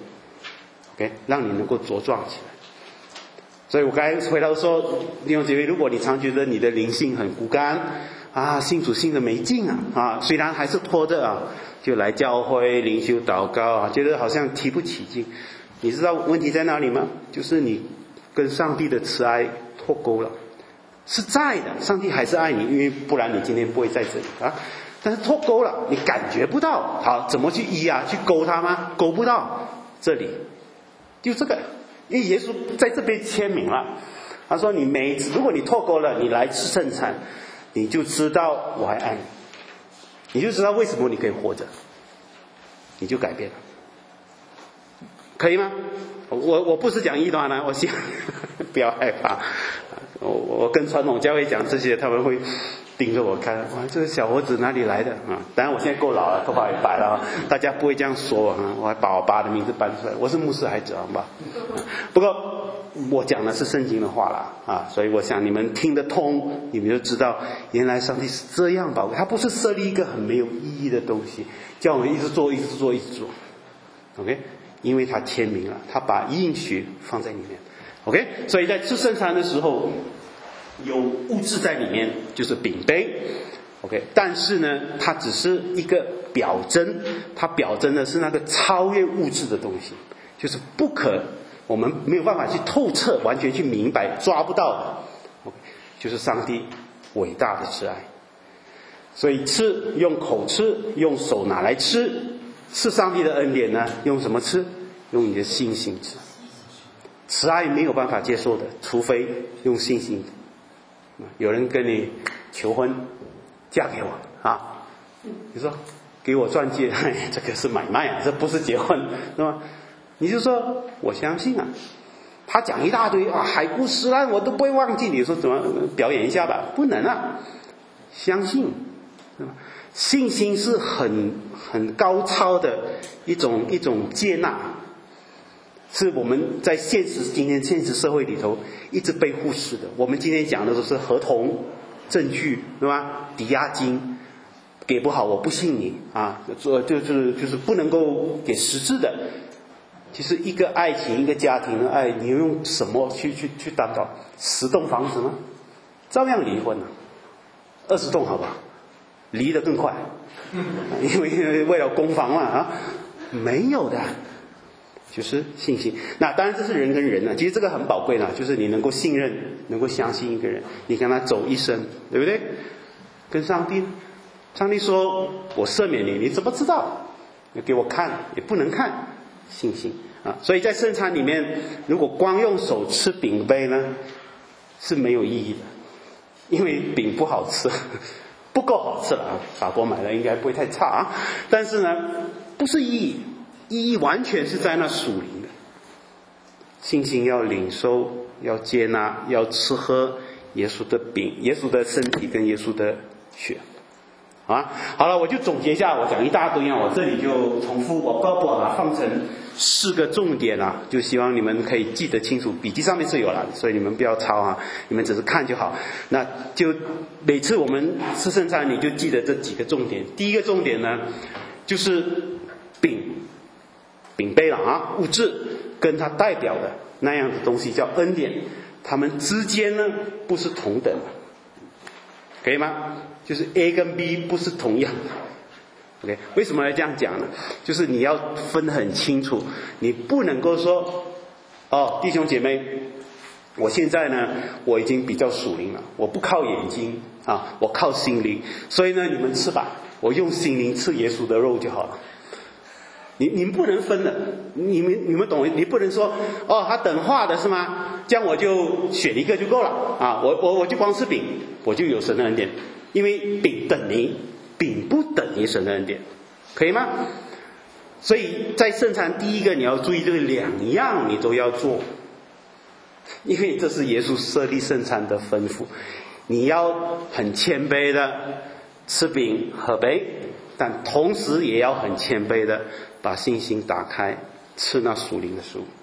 OK， 让你能够茁壮起来。所以我刚才回到说，弟兄姐妹，如果你常觉得你的灵性很枯干啊，信主信的没劲啊啊，虽然还是拖着啊，就来教会灵修祷告啊，觉得好像提不起劲，你知道问题在哪里吗？就是你跟上帝的慈爱脱钩了，是在的，上帝还是爱你，因为不然你今天不会在这里啊。但是脱钩了，你感觉不到，好，怎么去医啊？去勾它吗？勾不到，这里就这个。因为耶稣在这边签名了，他说你每一次如果你脱钩了，你来吃圣餐，你就知道我还爱你，你就知道为什么你可以活着，你就改变了，可以吗？我我不是讲异端啊，我希望不要害怕，我我跟传统教会讲这些，他们会盯着我看，哇，这个小伙子哪里来的啊？当然我现在够老了，头发也白了啊，大家不会这样说啊。我还把我爸的名字搬出来，我是牧师孩子，好吧？不过我讲的是圣经的话啦啊，所以我想你们听得通，你们就知道原来上帝是这样宝贵，他不是设立一个很没有意义的东西，叫我们一直做，一直做，一直做。OK， 因为他签名了，他把应许放在里面。OK， 所以在吃圣餐的时候。有物质在里面，就是饼杯 OK， 但是呢它只是一个表征，它表征的是那个超越物质的东西，就是不可我们没有办法去透彻完全去明白抓不到的 OK， 就是上帝伟大的慈爱。所以吃用口吃，用手拿来吃，是上帝的恩典呢，用什么吃？用你的信心吃。慈爱没有办法接受的，除非用信心。有人跟你求婚，嫁给我啊！你说给我钻戒，这个是买卖啊，这不是结婚，是吧？你就说我相信啊。他讲一大堆啊，海枯石烂，我都不会忘记。你说怎么表演一下吧？不能啊，相信，是吧？信心是很很高超的一种一种接纳。是我们在现实今天现实社会里头一直被忽视的。我们今天讲的都是合同、证据，对吧？抵押金给不好，我不信你啊，就就是就是不能够给实质的。其实一个爱情、一个家庭的爱，你用什么去去去担保？十栋房子吗？照样离婚啊，二十栋好吧，离得更快，因为为了公房嘛啊，没有的。就是信心，那当然这是人跟人啊，其实这个很宝贵呢，就是你能够信任，能够相信一个人，你跟他走一生，对不对？跟上帝，上帝说我赦免你，你怎么知道？你给我看也不能看，信心啊！所以在圣餐里面，如果光用手吃饼杯呢，是没有意义的，因为饼不好吃，不够好吃了啊！法国买的应该不会太差啊，但是呢，不是意义。意义完全是在那属灵的，信心要领受，要接纳，要吃喝耶稣的饼，耶稣的身体跟耶稣的血，啊，好了，我就总结一下，我讲一大堆啊，我这里就重复，我不要把它放成四个重点啊，就希望你们可以记得清楚，笔记上面是有了，所以你们不要抄啊，你们只是看就好。那就每次我们吃圣餐，你就记得这几个重点。第一个重点呢，就是饼饼杯了啊，物质跟它代表的那样的东西叫恩典，它们之间呢不是同等的，可以吗？就是 A 跟 B 不是同样的。OK， 为什么要这样讲呢？就是你要分很清楚，你不能够说，哦，弟兄姐妹，我现在呢，我已经比较属灵了，我不靠眼睛啊，我靠心灵，所以呢，你们吃吧，我用心灵吃耶稣的肉就好了。你你们不能分的，你们你们懂？你不能说，哦，他等化的是吗？这样我就选一个就够了啊，我我我就光吃饼，我就有神的恩典，因为饼等于。并不等于神的恩典，可以吗？所以在圣餐第一个你要注意这两样你都要做，因为这是耶稣设立圣餐的吩咐，你要很谦卑的吃饼喝杯，但同时也要很谦卑的把信心打开吃那属灵的食物。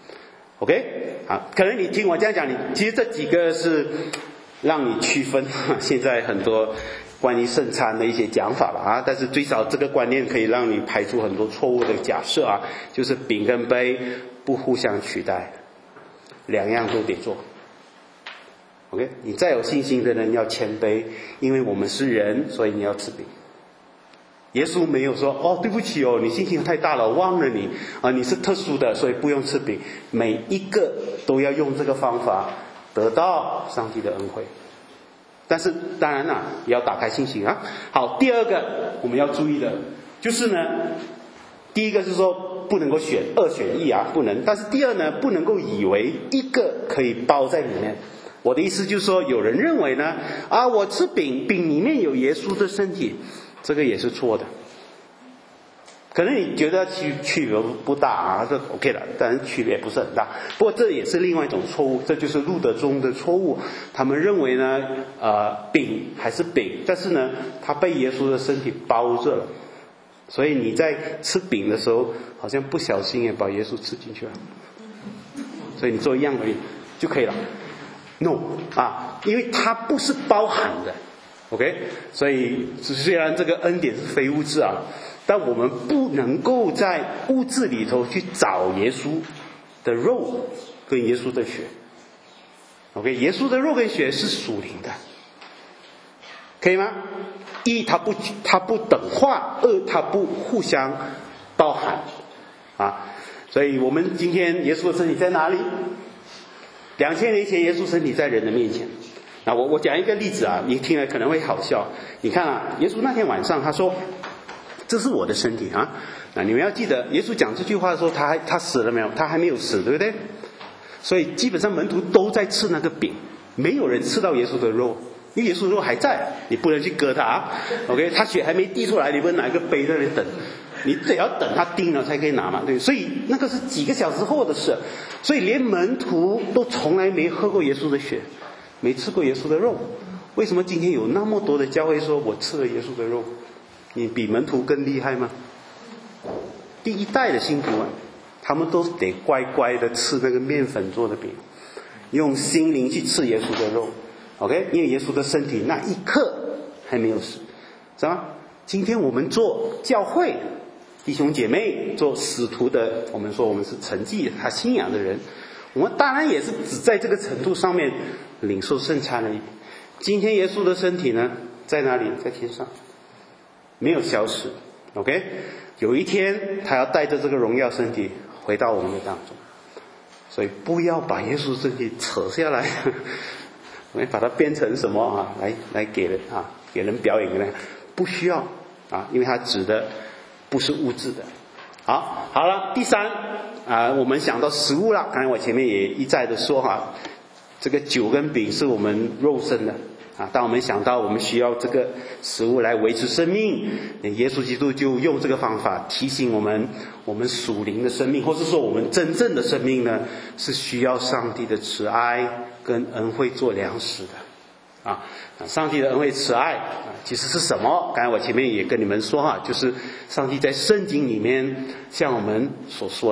OK， 好，可能你听我这样讲，你其实这几个是让你区分现在很多关于圣餐的一些讲法了啊，但是最少这个观念可以让你排除很多错误的假设啊，就是饼跟杯不互相取代，两样都得做。OK， 你再有信心的人要谦卑，因为我们是人，所以你要吃饼。耶稣没有说，哦，对不起哦，你信心太大了，忘了你啊，你是特殊的，所以不用吃饼。每一个都要用这个方法得到上帝的恩惠。但是当然啦，也要打开信心啊。好，第二个我们要注意的就是呢，第一个是说不能够选二选一啊，不能。但是第二呢，不能够以为一个可以包在里面。我的意思就是说，有人认为呢，啊，我吃饼，饼里面有耶稣的身体，这个也是错的。可能你觉得区区别不大啊，这 OK 了，但是区别不是很大。不过这也是另外一种错误，这就是路德宗的错误。他们认为呢，呃，饼还是饼，但是呢，它被耶稣的身体包着了，所以你在吃饼的时候，好像不小心也把耶稣吃进去了，所以你做一样而已就可以了。No 啊，因为它不是包含的 ，OK， 所以虽然这个恩典是非物质啊。但我们不能够在物质里头去找耶稣的肉跟耶稣的血。OK， 耶稣的肉跟血是属灵的，可以吗？一，它不它不等化；二，它不互相包含啊。所以我们今天耶稣的身体在哪里？两千年前耶稣身体在人的面前。那我我讲一个例子啊，你听了可能会好笑。你看啊，耶稣那天晚上他说，这是我的身体啊！那你们要记得，耶稣讲这句话的时候，他还他死了没有？他还没有死，对不对？所以基本上门徒都在吃那个饼，没有人吃到耶稣的肉，因为耶稣的肉还在，你不能去割它啊。OK， 他血还没滴出来，你不能拿一个杯在那里等，你得要等他滴了才可以拿嘛，对。所以那个是几个小时后的事，所以连门徒都从来没喝过耶稣的血，没吃过耶稣的肉。为什么今天有那么多的教会说我吃了耶稣的肉？你比门徒更厉害吗？第一代的信徒啊，他们都得乖乖的吃那个面粉做的饼，用心灵去吃耶稣的肉 OK， 因为耶稣的身体那一刻还没有死，是吧？今天我们做教会弟兄姐妹，做使徒的，我们说我们是承继他信仰的人，我们当然也是只在这个程度上面领受圣餐而已。今天耶稣的身体呢，在哪里？在天上，没有消失 OK， 有一天他要带着这个荣耀身体回到我们的当中，所以不要把耶稣身体扯下来我们把它变成什么啊？来来给人啊，给人表演给人，不需要啊，因为它指的不是物质的。好，好了，第三啊，我们想到食物了。刚才我前面也一再的说哈，这个酒跟饼是我们肉身的啊。当我们想到我们需要这个食物来维持生命，耶稣基督就用这个方法提醒我们，我们属灵的生命，或是说我们真正的生命呢，是需要上帝的慈爱跟恩惠做粮食的。啊，上帝的恩惠慈爱啊，其实是什么？刚才我前面也跟你们说哈，就是上帝在圣经里面向我们所说的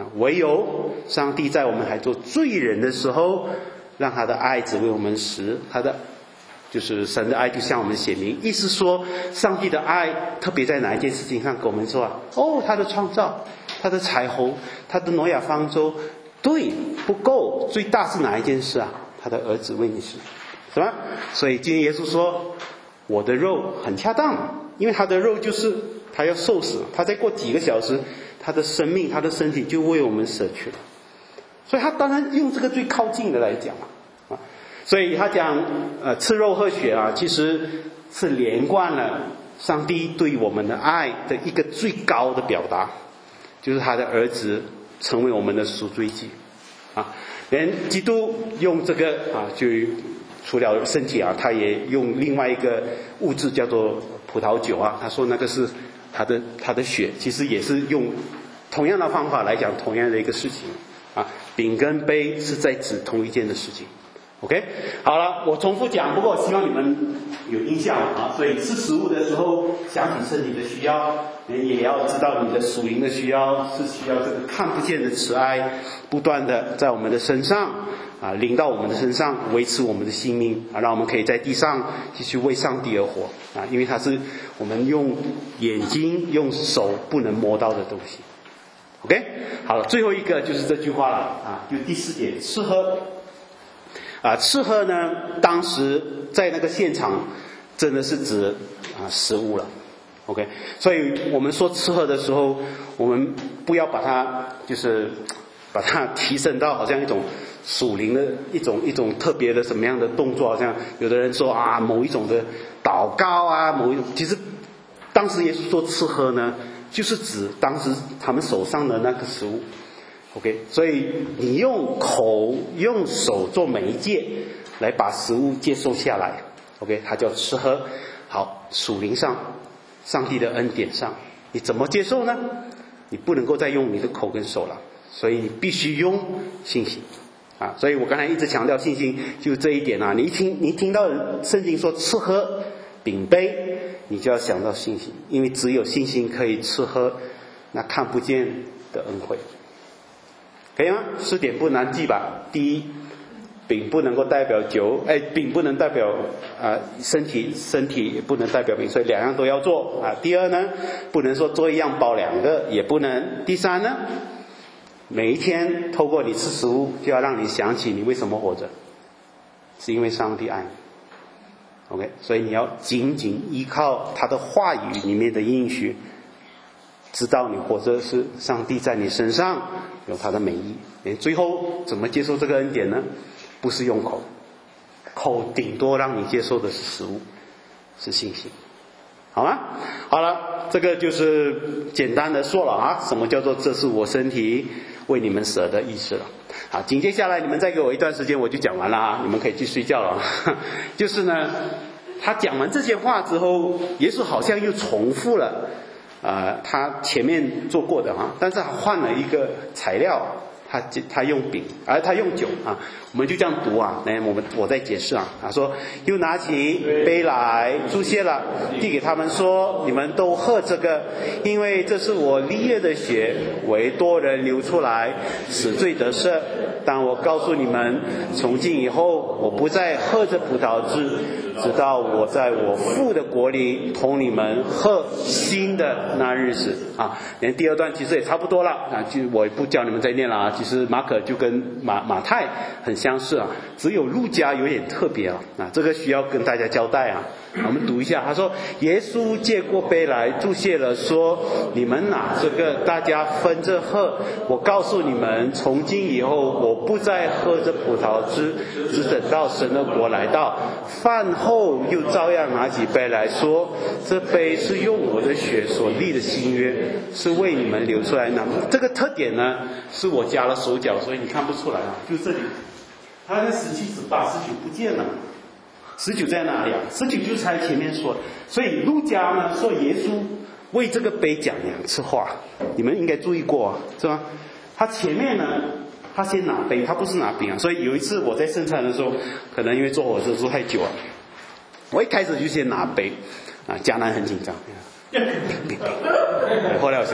啊，唯有上帝在我们还做罪人的时候，让他的爱子为我们死，他的就是神的爱就向我们显明。意思说，上帝的爱特别在哪一件事情上跟我们说啊？哦，他的创造，他的彩虹，他的挪亚方舟，对，不够，最大是哪一件事啊？他的儿子为你死，是吧？所以今天耶稣说，我的肉很恰当，因为他的肉就是他要受死，他再过几个小时，他的生命，他的身体就为我们舍去了。所以他当然用这个最靠近的来讲啊，所以他讲呃吃肉喝血啊，其实是连贯了上帝对我们的爱的一个最高的表达，就是他的儿子成为我们的赎罪祭啊。连基督用这个啊，就除了身体啊，他也用另外一个物质叫做葡萄酒啊，他说那个是他的他的血，其实也是用同样的方法来讲同样的一个事情啊。饼跟杯是在指同一件的事情。OK， 好了，我重复讲，不过我希望你们有印象啊。所以吃食物的时候，想起身体的需要，也要知道你的属灵的需要，是需要这个看不见的慈爱，不断的在我们的身上啊，临到我们的身上，维持我们的性命啊，让我们可以在地上继续为上帝而活啊，因为它是我们用眼睛、用手不能摸到的东西。OK， 好了，最后一个就是这句话了啊，就第四点，吃喝。啊，吃喝呢，当时在那个现场真的是指啊食物了 ，OK， 所以我们说吃喝的时候，我们不要把它就是把它提升到好像一种属灵的一种一种特别的什么样的动作，好像有的人说啊某一种的祷告啊，某一种，其实当时耶稣说吃喝呢，就是指当时他们手上的那个食物。OK， 所以你用口用手做媒介来把食物接受下来 OK， 它叫吃喝。好，属灵上上帝的恩典上你怎么接受呢？你不能够再用你的口跟手了，所以你必须用信心啊。所以我刚才一直强调信心，就这一点啊，你一听你听到圣经说吃喝饼杯，你就要想到信心，因为只有信心可以吃喝那看不见的恩惠。可以吗？四点不难记吧？第一，饼不能够代表酒，哎，饼不能代表啊、呃、身体，身体也不能代表饼，所以两样都要做啊。第二呢，不能说做一样包两个，也不能。第三呢，每一天透过你吃食物，就要让你想起你为什么活着，是因为上帝爱你。OK， 所以你要紧紧依靠他的话语里面的应许，知道你活着是上帝在你身上有他的美意。最后怎么接受这个恩典呢？不是用口，口顶多让你接受的是食物，是信心，好吗？好了，这个就是简单的说了啊，什么叫做这是我身体为你们舍的意思了。好，紧接下来你们再给我一段时间，我就讲完了啊，你们可以去睡觉了。就是呢，他讲完这些话之后，耶稣好像又重复了呃，他前面做过的哈，但是他换了一个材料，他他用饼，而、呃、他用酒啊，我们就这样读啊，来，我们我再解释啊，他说又拿起杯来注谢了，递给他们说，你们都喝这个，因为这是我立约的血，为多人流出来，使罪得赦。但我告诉你们，从今以后，我不再喝这葡萄汁，直到我在我父的国里同你们喝新的那日子啊。连第二段其实也差不多了啊，就我不教你们再念了啊。其实马可就跟马马太很相似啊，只有路加有点特别啊，啊，这个需要跟大家交代啊。我们读一下，他说耶稣接过杯来注谢了，说你们拿这个大家分着喝，我告诉你们，从今以后我不再喝这葡萄汁，只等到神的国来到。饭后又照样拿起杯来说，这杯是用我的血所立的新约，是为你们流出来的。这个特点呢是我加了手脚，所以你看不出来啊，就这里他的十七十八十九不见了，十九在哪里啊？十九就才前面说，所以路加呢说耶稣为这个杯讲两次话，你们应该注意过啊，是吧？他前面呢，他先拿杯，他不是拿饼啊。所以有一次我在圣餐的时候，可能因为坐火车坐太久了，我一开始就先拿杯啊，迦南很紧张，后来我想，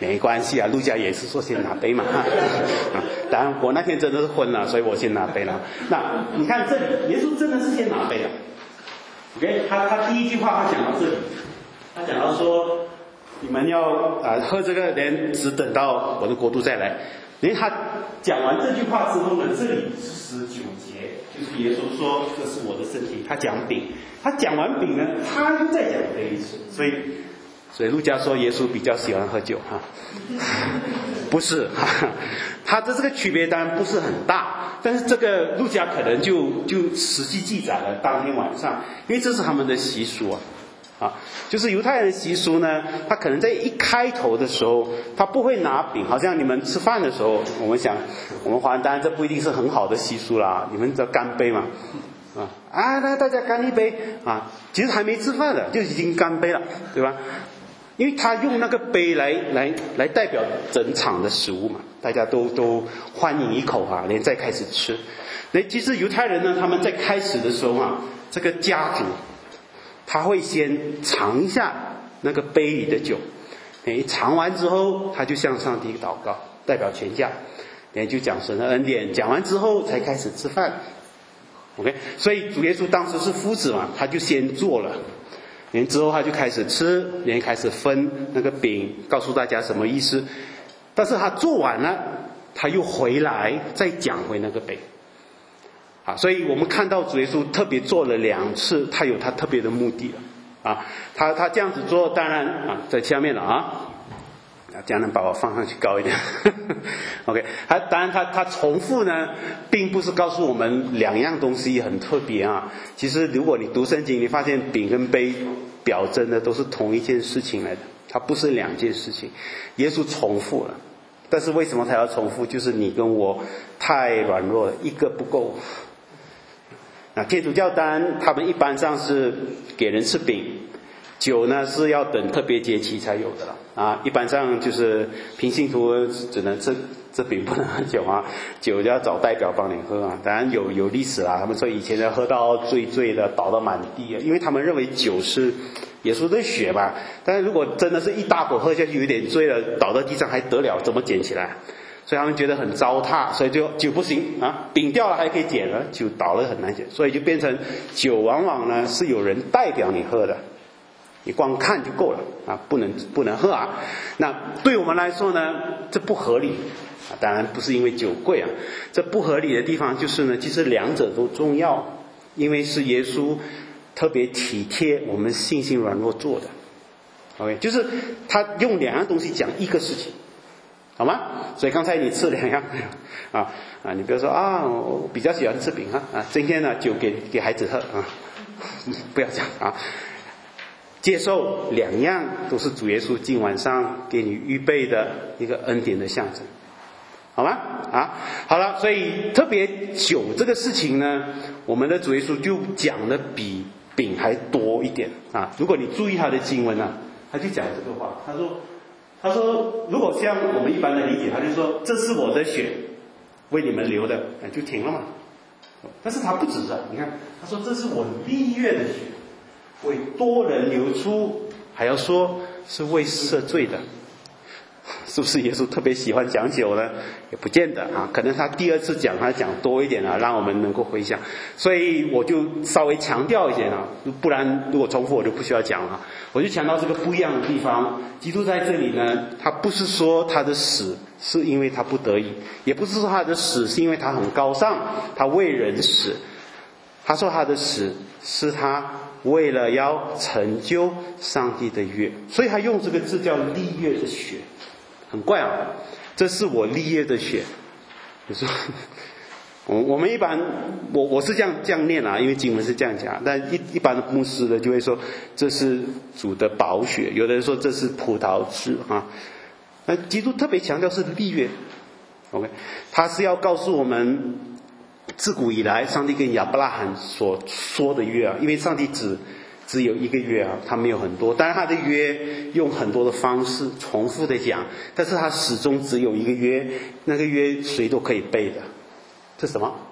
没关系啊，路加也是说先拿杯嘛。啊，当然我那天真的是昏了，所以我先拿杯了。那你看这里，耶稣真的是先拿杯了。OK， 他他第一句话他讲到这里，他讲到说，你们要啊、呃、喝这个人，只等到我的国度再来。因为他讲完这句话之后呢，这里是十九节，就是耶稣说这是我的身体。他讲饼，他讲完饼呢，他又再讲杯一次，所以。所以路加说耶稣比较喜欢喝酒哈，不是哈，他的这个区别当然不是很大，但是这个路加可能就就实际记载了当天晚上，因为这是他们的习俗啊，啊，就是犹太人的习俗呢，他可能在一开头的时候，他不会拿饼，好像你们吃饭的时候，我们想，我们华人当然这不一定是很好的习俗啦，你们叫干杯嘛，啊啊，那大家干一杯啊，其实还没吃饭的就已经干杯了，对吧？因为他用那个杯来来来代表整场的食物嘛，大家都都欢迎一口啊，连再开始吃。那其实犹太人呢，他们在开始的时候啊，这个家主他会先尝一下那个杯里的酒，诶，尝完之后他就向上帝祷告，代表全家，也就讲神的恩典，讲完之后才开始吃饭。OK， 所以主耶稣当时是夫子嘛，他就先做了。然之后他就开始吃，然后开始分那个饼，告诉大家什么意思。但是他做完了，他又回来再讲回那个杯。啊，所以我们看到主耶稣特别做了两次，他有他特别的目的了。啊，他他这样子做，当然啊，在下面了啊。这样能把我放上去高一点。OK， 他当然他他重复呢，并不是告诉我们两样东西很特别啊。其实如果你读圣经，你发现饼跟杯表征的都是同一件事情来的，它不是两件事情。耶稣重复了，但是为什么他要重复？就是你跟我太软弱了，一个不够。那天主教当然他们一般上是给人吃饼。酒呢是要等特别节期才有的了啊，一般上就是平信徒只能吃这饼不能喝酒啊，酒就要找代表帮你喝啊。当然有有历史啦，他们说以前要喝到醉醉的倒到满地，因为他们认为酒是耶稣的血嘛。但是如果真的是一大口喝下去有点醉了，倒到地上还得了，怎么捡起来？所以他们觉得很糟蹋，所以就酒不行啊，饼掉了还可以捡了，酒倒了很难捡，所以就变成酒往往呢是有人代表你喝的。你光看就够了啊，不能不能喝啊。那对我们来说呢，这不合理啊。当然不是因为酒贵啊，这不合理的地方就是呢，其实两者都重要，因为是耶稣特别体贴我们信心软弱做的。OK， 就是他用两样东西讲一个事情，好吗？所以刚才你吃两样啊啊，你比如说啊，我比较喜欢吃饼啊啊，今天呢酒给给孩子喝啊，不要这样啊。接受两样都是主耶稣今晚上给你预备的一个恩典的象征，好吗？啊，好了，所以特别酒这个事情呢，我们的主耶稣就讲的比饼还多一点啊。如果你注意他的经文啊，他就讲这个话，他说，他说如果像我们一般的理解，他就说这是我的血，为你们流的，就停了嘛。但是他不止的，你看，他说这是我立约的血。为多人流出，还要说是为赦罪的，是不是耶稣特别喜欢讲酒呢？也不见得啊，可能他第二次讲他讲多一点啊，让我们能够回想。所以我就稍微强调一点啊，不然如果重复我就不需要讲了。我就强调这个不一样的地方。基督在这里呢，他不是说他的死是因为他不得已，也不是说他的死是因为他很高尚，他为人死。他说他的死是他为了要成就上帝的约，所以他用这个字叫立约的血，很怪啊！这是我立约的血。你说，我我们一般，我我是这样这样念啊，因为经文是这样讲，但一一般的牧师呢就会说这是主的宝血，有的人说这是葡萄汁啊。那基督特别强调是立约 ，OK， 他是要告诉我们。自古以来，上帝跟亚伯拉罕所说的约啊，因为上帝只只有一个约啊，他没有很多。当然，他的约用很多的方式重复的讲，但是他始终只有一个约，那个约谁都可以背的。这什么？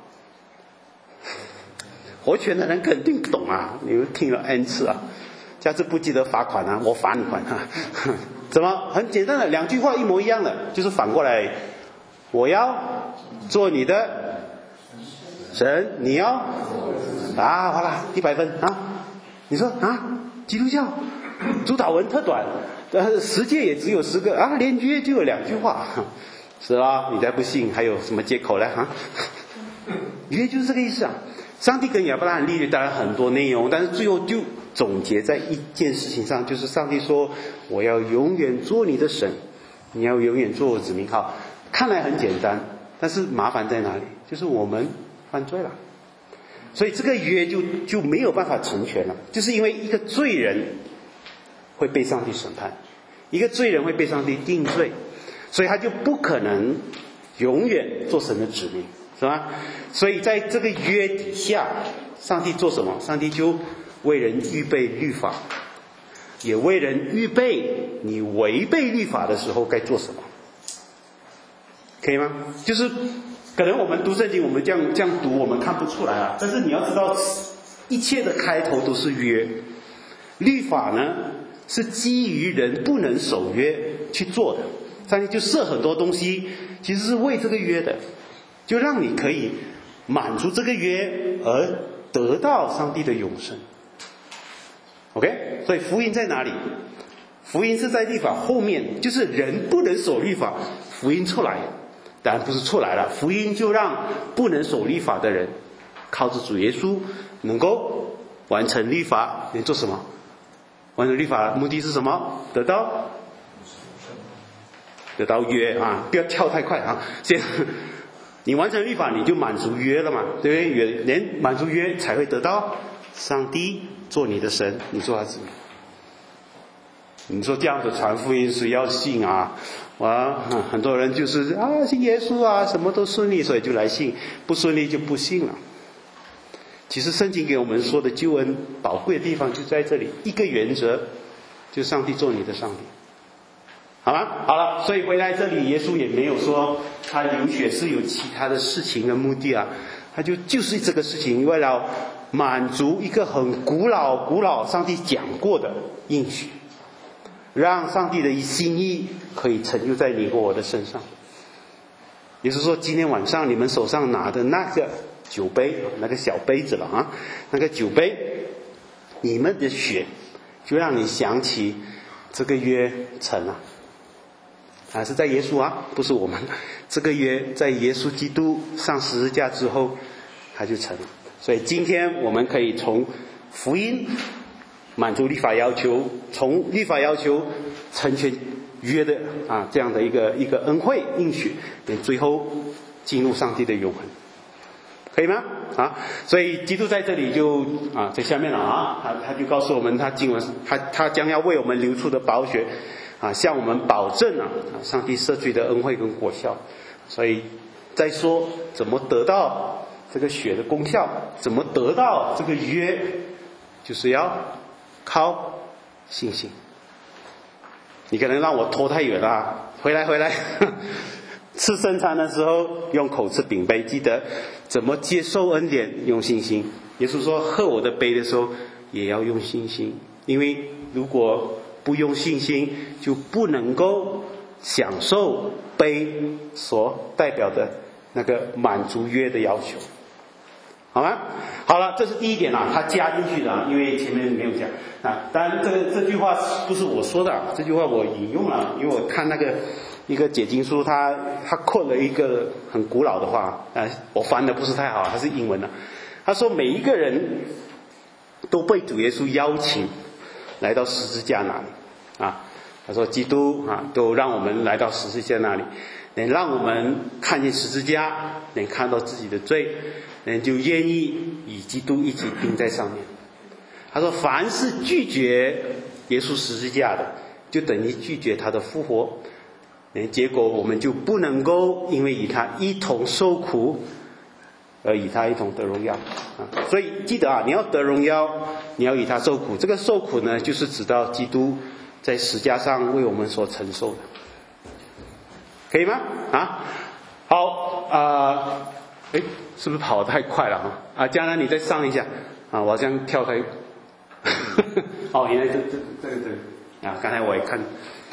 活泉的人肯定懂啊，你们听了 N 次啊，下次不记得罚款啊，我罚你款啊。 怎么？很简单的两句话一模一样的，就是反过来，我要做你的神，你要啊，好了，一百分啊！你说啊，基督教主导文特短，呃，十诫也只有十个啊，连约就有两句话，是吧？你再不信，还有什么借口呢？啊，约就是这个意思啊。上帝跟亚伯拉罕立约当然很多内容，但是最后就总结在一件事情上，就是上帝说我要永远做你的神，你要永远做我子民。好，看来很简单，但是麻烦在哪里？就是我们犯罪了，所以这个约就就没有办法成全了，就是因为一个罪人会被上帝审判，一个罪人会被上帝定罪，所以他就不可能永远做神的子民，是吧？所以在这个约底下，上帝做什么？上帝就为人预备律法，也为人预备你违背律法的时候该做什么，可以吗？就是可能我们读圣经，我们这样这样读，我们看不出来啊。但是你要知道，一切的开头都是约。律法呢，是基于人不能守约去做的。上帝就设很多东西，其实是为这个约的，就让你可以满足这个约而得到上帝的永生。OK， 所以福音在哪里？福音是在律法后面，就是人不能守律法，福音出来。当然不是出来了，福音就让不能守律法的人靠着主耶稣能够完成律法。你做什么？完成律法目的是什么？得到得到约啊！不要跳太快啊！先你完成律法，你就满足约了嘛，对不对？约连满足约才会得到上帝做你的神，你做他子民。你说这样子传福音谁要信啊？啊，很多人就是啊信耶稣啊，什么都顺利，所以就来信；不顺利就不信了。其实圣经给我们说的救恩宝贵的地方就在这里，一个原则，就上帝做你的上帝。好吗？好了，所以回来这里，耶稣也没有说他流血是有其他的事情的目的啊，他就就是这个事情，为了满足一个很古老古老上帝讲过的应许，让上帝的心意可以成就在你和我的身上。也就是说，今天晚上你们手上拿的那个酒杯，那个小杯子了啊，那个酒杯，你们的血就让你想起这个约成了。啊，是在耶稣啊，不是我们。这个约在耶稣基督上十字架之后，它就成了。所以今天我们可以从福音满足律法要求，从律法要求成全约的啊这样的一个一个恩惠应许，最后进入上帝的永恒，可以吗？啊，所以基督在这里就啊在下面了啊，他他就告诉我们，他经文他他将要为我们流出的宝血。啊，向我们保证啊，上帝赦罪的恩惠跟果效。所以再说怎么得到这个血的功效，怎么得到这个约，就是要靠信心。你可能让我拖太远了啊，回来回来。吃圣餐的时候用口吃饼杯，记得怎么接受恩典，用信心。耶稣说喝我的杯的时候也要用信心，因为如果不用信心，就不能够享受杯所代表的那个满足约的要求，好吗？好了，这是第一点啊，他加进去的啊，因为前面没有讲啊。当然，这个这句话不是我说的啊，这句话我引用了，因为我看那个一个解经书，他他quote了一个很古老的话，啊，我翻的不是太好，它是英文的。他说每一个人都被主耶稣邀请来到十字架那里啊，他说基督啊，都让我们来到十字架那里，能让我们看见十字架，能看到自己的罪，能就愿意与基督一起钉在上面。他说凡是拒绝耶稣十字架的，就等于拒绝他的复活，结果我们就不能够因为与他一同受苦而与他一同得荣耀啊！所以记得啊，你要得荣耀，你要与他受苦。这个受苦呢，就是指到基督在十字架上为我们所承受的，可以吗？啊，好啊，哎，是不是跑得太快了啊？啊，江南你再上一下啊，我好像跳太，哦，原来这这这个这个啊，刚才我也看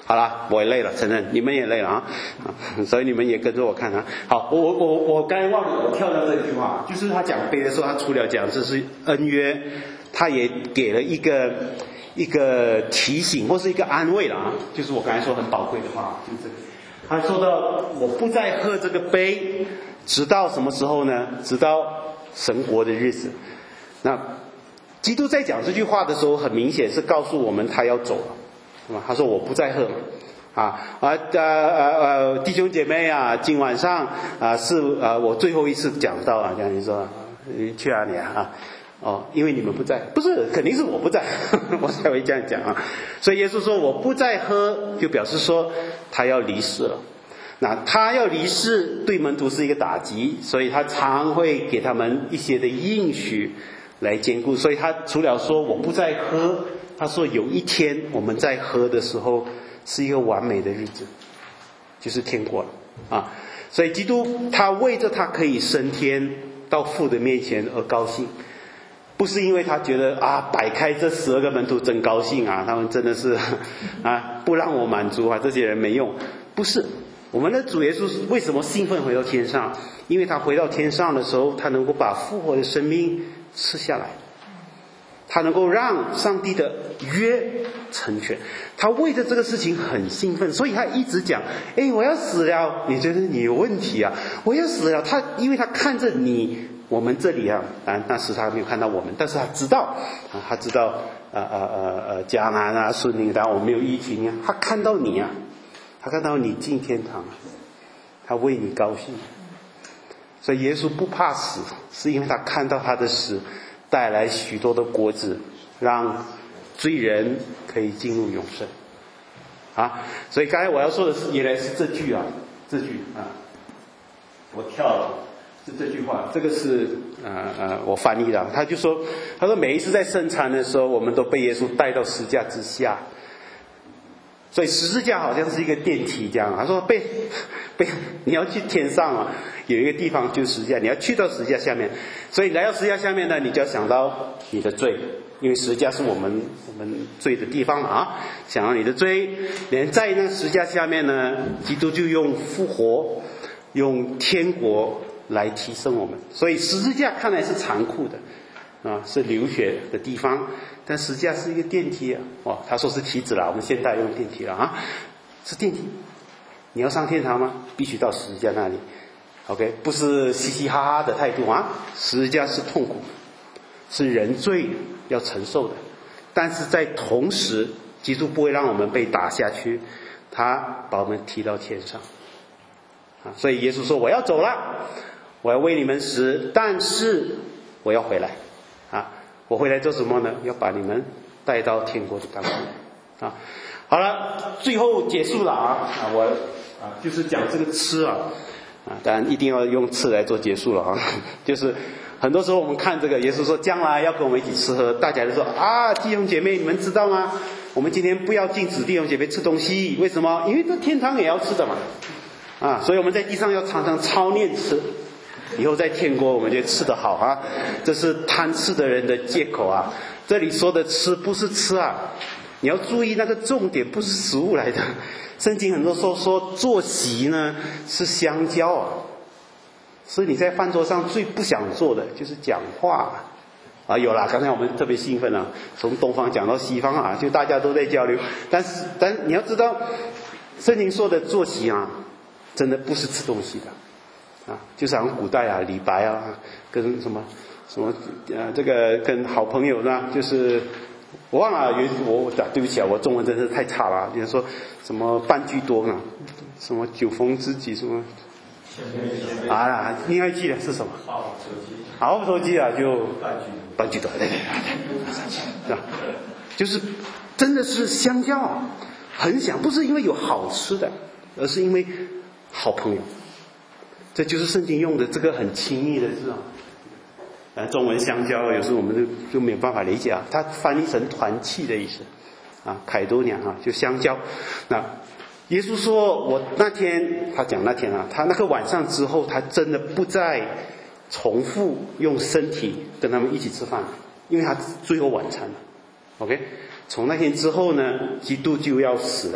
好了，我也累了，承认你们也累了啊，所以你们也跟着我看啊。好，我我我刚才忘了，我跳到这句话，就是他讲杯的时候，他除了讲这是恩约，他也给了一个一个提醒或是一个安慰了啊，就是我刚才说很宝贵的话，就是这个。他说到我不再喝这个杯，直到什么时候呢？直到神国的日子。那基督在讲这句话的时候，很明显是告诉我们他要走了，是吧？他说我不再喝啊啊呃呃弟兄姐妹啊，今晚上啊是啊我最后一次讲到啊，这样你说你去哪里啊？哦，因为你们不在，不是，肯定是我不在，我才会这样讲啊。所以耶稣说我不再喝，就表示说他要离世了。那他要离世，对门徒是一个打击，所以他常会给他们一些的应许来兼顾。所以他除了说我不再喝，他说有一天我们在喝的时候是一个完美的日子，就是天国了啊。所以基督他为着他可以升天到父的面前而高兴。不是因为他觉得啊，摆开这十二个门徒真高兴啊，他们真的是啊不让我满足啊，这些人没用。不是，我们的主耶稣为什么兴奋回到天上？因为他回到天上的时候，他能够把复活的生命吃下来，他能够让上帝的约成全。他为着这个事情很兴奋，所以他一直讲：哎，我要死了！你觉得你有问题啊？我要死了！他因为他看着你。我们这里啊，啊，那时他没有看到我们，但是他知道，啊，他知道，呃呃呃呃，迦南啊、顺宁，当然我们没有疫情啊，他看到你啊，他看到你进天堂，他为你高兴。所以耶稣不怕死，是因为他看到他的死带来许多的果子，让罪人可以进入永生。啊，所以刚才我要说的是，原来是这句啊，这句啊，我跳了。是这句话，这个是呃呃我翻译的。他就说，他说每一次在圣餐的时候，我们都被耶稣带到十字架之下，所以十字架好像是一个电梯这样。他说被被你要去天上啊，有一个地方就是十字架，你要去到十字架下面，所以来到十字架下面呢，你就要想到你的罪，因为十字架是我们我们罪的地方啊，想到你的罪，连在那十字架下面呢，基督就用复活，用天国。来提升我们，所以十字架看来是残酷的，啊，是流血的地方，但十字架是一个电梯啊，哇，他说是梯子了，我们现在用电梯了啊，是电梯。你要上天堂吗？必须到十字架那里 ，OK， 不是嘻嘻哈哈的态度啊，十字架是痛苦，是人罪要承受的，但是在同时，基督不会让我们被打下去，他把我们提到天上，啊，所以耶稣说我要走了。我要为你们死，但是我要回来啊！我回来做什么呢？要把你们带到天国的当中啊！好了，最后结束了啊！啊，我啊就是讲这个吃啊啊，当然一定要用吃来做结束了啊！就是很多时候我们看这个，耶稣说将来要跟我们一起吃喝，大家就说啊，弟兄姐妹，你们知道吗？我们今天不要禁止弟兄姐妹吃东西，为什么？因为这天堂也要吃的嘛啊！所以我们在地上要常常操练吃。以后在天国我们就吃得好啊，这是贪吃的人的借口啊。这里说的吃不是吃啊，你要注意那个重点不是食物来的。圣经很多时候说坐席呢是香蕉啊，所以你在饭桌上最不想做的就是讲话啊。有啦，刚才我们特别兴奋啊，从东方讲到西方啊，就大家都在交流。但是但你要知道，圣经说的坐席啊，真的不是吃东西的。啊，就像古代啊，李白啊，跟什么什么呃，这个跟好朋友呢，就是我忘了有我对不起啊，我中文真是太差了。比如说什么半句多呢，什么酒逢知己什么啊，应该记得是什么？好手机啊，就半句多，对对对，啊，就是真的是相交，很想不是因为有好吃的，而是因为好朋友。这就是圣经用的这个很亲密的字啊，呃，中文相交有时候我们就就没有办法理解啊，它翻译成团契的意思啊，凯多娘啊，就相交。那耶稣说，我那天他讲那天啊，他那个晚上之后，他真的不再重复用身体跟他们一起吃饭，因为他最后晚餐了。OK， 从那天之后呢，基督就要死了。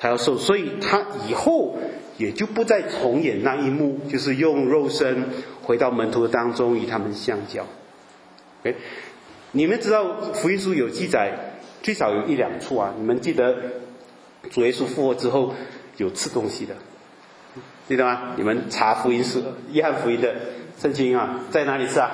他要受，所以他以后也就不再重演那一幕，就是用肉身回到门徒当中与他们相交。Okay? 你们知道福音书有记载，最少有一两处啊，你们记得主耶稣复活之后有吃东西的，记得吗？你们查福音书，约翰福音的圣经啊，在哪里吃啊？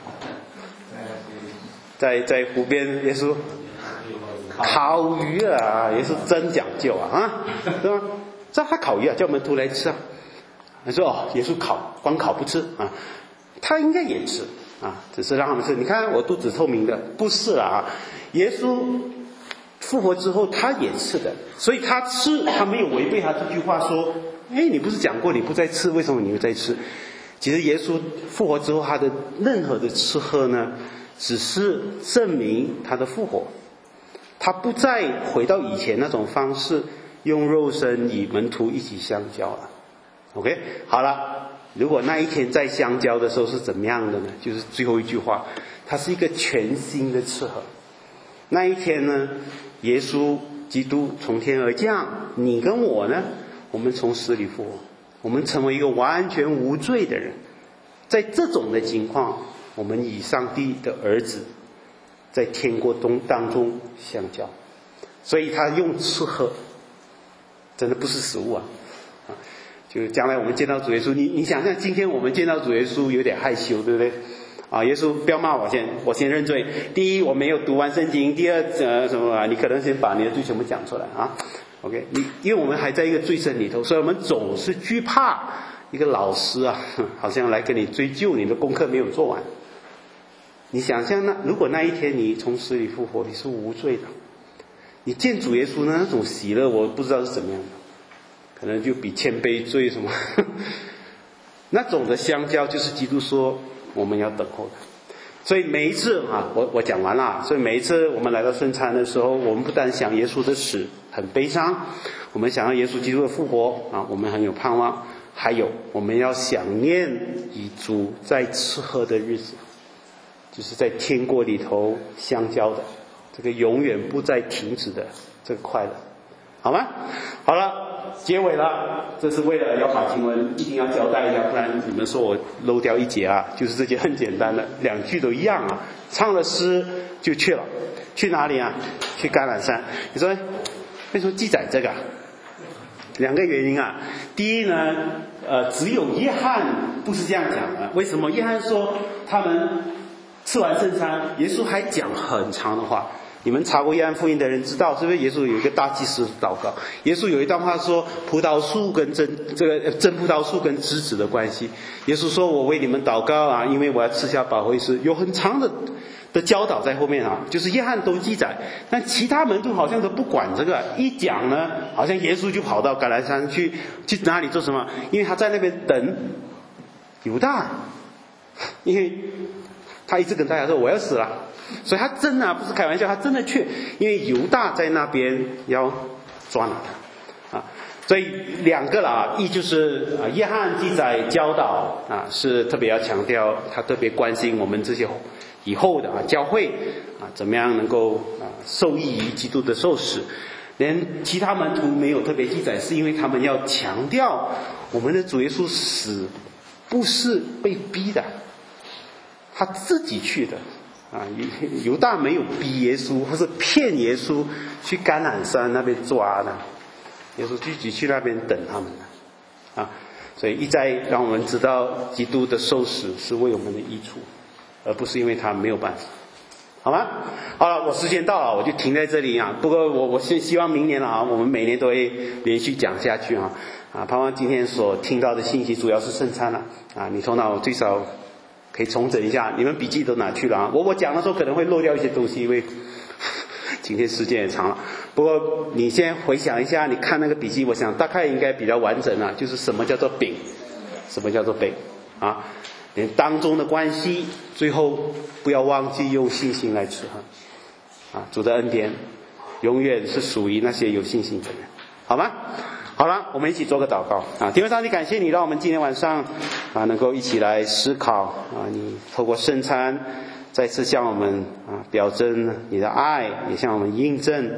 在在湖边，耶稣烤鱼啊，也是真讲究啊，啊，对吧？这他烤鱼啊，叫门徒来吃啊。他说哦，耶稣烤，光烤不吃啊，他应该也吃啊，只是让他们吃。你看我肚子透明的，不是啦啊，耶稣复活之后他也吃的，所以他吃，他没有违背他这句话说，哎，你不是讲过你不再吃，为什么你又在吃？其实耶稣复活之后，他的任何的吃喝呢，只是证明他的复活，他不再回到以前那种方式，用肉身与门徒一起相交了。OK， 好了，如果那一天再相交的时候是怎么样的呢？就是最后一句话，它是一个全新的吃喝。那一天呢，耶稣基督从天而降，你跟我呢，我们从死里复活，我们成为一个完全无罪的人。在这种的情况，我们与上帝的儿子在天国中当中相交，所以他用吃喝，真的不是食物啊！啊，就将来我们见到主耶稣，你你想象今天我们见到主耶稣有点害羞，对不对？啊，耶稣不要骂我先，我先认罪。第一，我没有读完圣经；第二，呃，什么啊？你可能先把你的罪全部讲出来啊。OK， 你因为我们还在一个罪身里头，所以我们总是惧怕一个老师啊，好像来跟你追究你的功课没有做完。你想象那如果那一天你从死里复活，你是无罪的，你见主耶稣呢那种喜乐，我不知道是怎么样的，可能就比千杯醉什么那种的相交，就是基督说我们要等候的。所以每一次啊，我我讲完了。所以每一次我们来到圣餐的时候，我们不但想耶稣的死很悲伤，我们想要耶稣基督的复活啊，我们很有盼望。还有我们要想念与主在吃喝的日子，就是在天国里头相交的这个永远不再停止的这个快乐，好吗？好了，结尾了，这是为了要把经文一定要交代一下，不然你们说我漏掉一节啊。就是这节很简单的，两句都一样啊，唱了诗就去了，去哪里啊？去橄榄山。你说为什么记载这个？两个原因啊。第一呢，呃，只有约翰不是这样讲的。为什么？约翰说他们吃完圣餐，耶稣还讲很长的话。你们查过约翰福音的人知道，是不是耶稣有一个大祭司祷告？耶稣有一段话说，葡萄树跟真这个真葡萄树跟枝子的关系。耶稣说：“我为你们祷告啊，因为我要吃下保惠师。”有很长的的教导在后面啊，就是约翰都记载，但其他门徒好像都不管这个。一讲呢，好像耶稣就跑到橄榄山去，去哪里做什么？因为他在那边等犹大，因为他一直跟大家说我要死了。所以他真的、啊、不是开玩笑，他真的去，因为犹大在那边要抓拿他啊。所以两个啦，一就是啊，约翰记载教导啊，是特别要强调，他特别关心我们这些以后的啊教会啊，怎么样能够啊受益于基督的受死。连其他门徒没有特别记载，是因为他们要强调我们的主耶稣死不是被逼的，他自己去的。啊，犹大没有逼耶稣，或是骗耶稣去橄榄山那边抓的，耶稣自己去那边等他们的啊。所以一再让我们知道，基督的受死是为我们的益处，而不是因为他没有办法，好吗？好了，我时间到了，我就停在这里啊。不过我我希希望明年啊，我们每年都会连续讲下去啊啊！盼望今天所听到的信息主要是圣餐了啊，你头脑最少可以重整一下，你们笔记都拿去了啊！我我讲的时候可能会漏掉一些东西，因为今天时间也长了。不过你先回想一下，你看那个笔记，我想大概应该比较完整了。就是什么叫做饼，什么叫做杯啊？连当中的关系，最后不要忘记用信心来吃喝啊！主的恩典永远是属于那些有信心的人，好吗？好了，我们一起做个祷告啊！天父上帝，感谢你让我们今天晚上啊能够一起来思考啊，你透过圣餐再次向我们啊表征你的爱，也向我们印证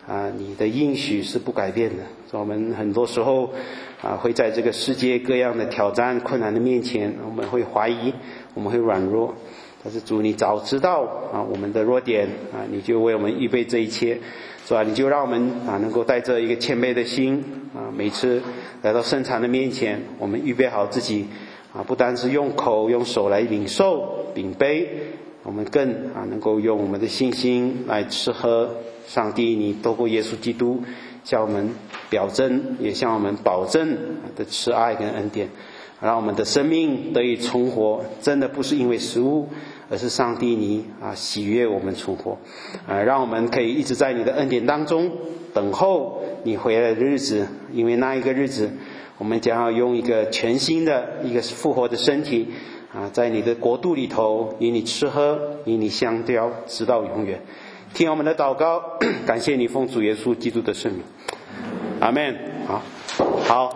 啊，你的应许是不改变的。我们很多时候啊，会在这个世界各样的挑战困难的面前，我们会怀疑，我们会软弱，但是主你早知道啊我们的弱点啊，你就为我们预备这一切，是吧？你就让我们啊能够带着一个谦卑的心啊，每次来到圣餐的面前，我们预备好自己啊，不单是用口用手来领受饼杯，我们更啊能够用我们的信心来吃喝上帝你透过耶稣基督向我们表征，也向我们保证的慈爱跟恩典，让我们的生命得以重活。真的不是因为食物，而是上帝你啊喜悦我们重活，啊让我们可以一直在你的恩典当中等候你回来的日子。因为那一个日子，我们将要用一个全新的一个复活的身体啊，在你的国度里头与你吃喝，与你相交，直到永远。听我们的祷告，感谢你奉主耶稣基督的圣名，阿们。好，好。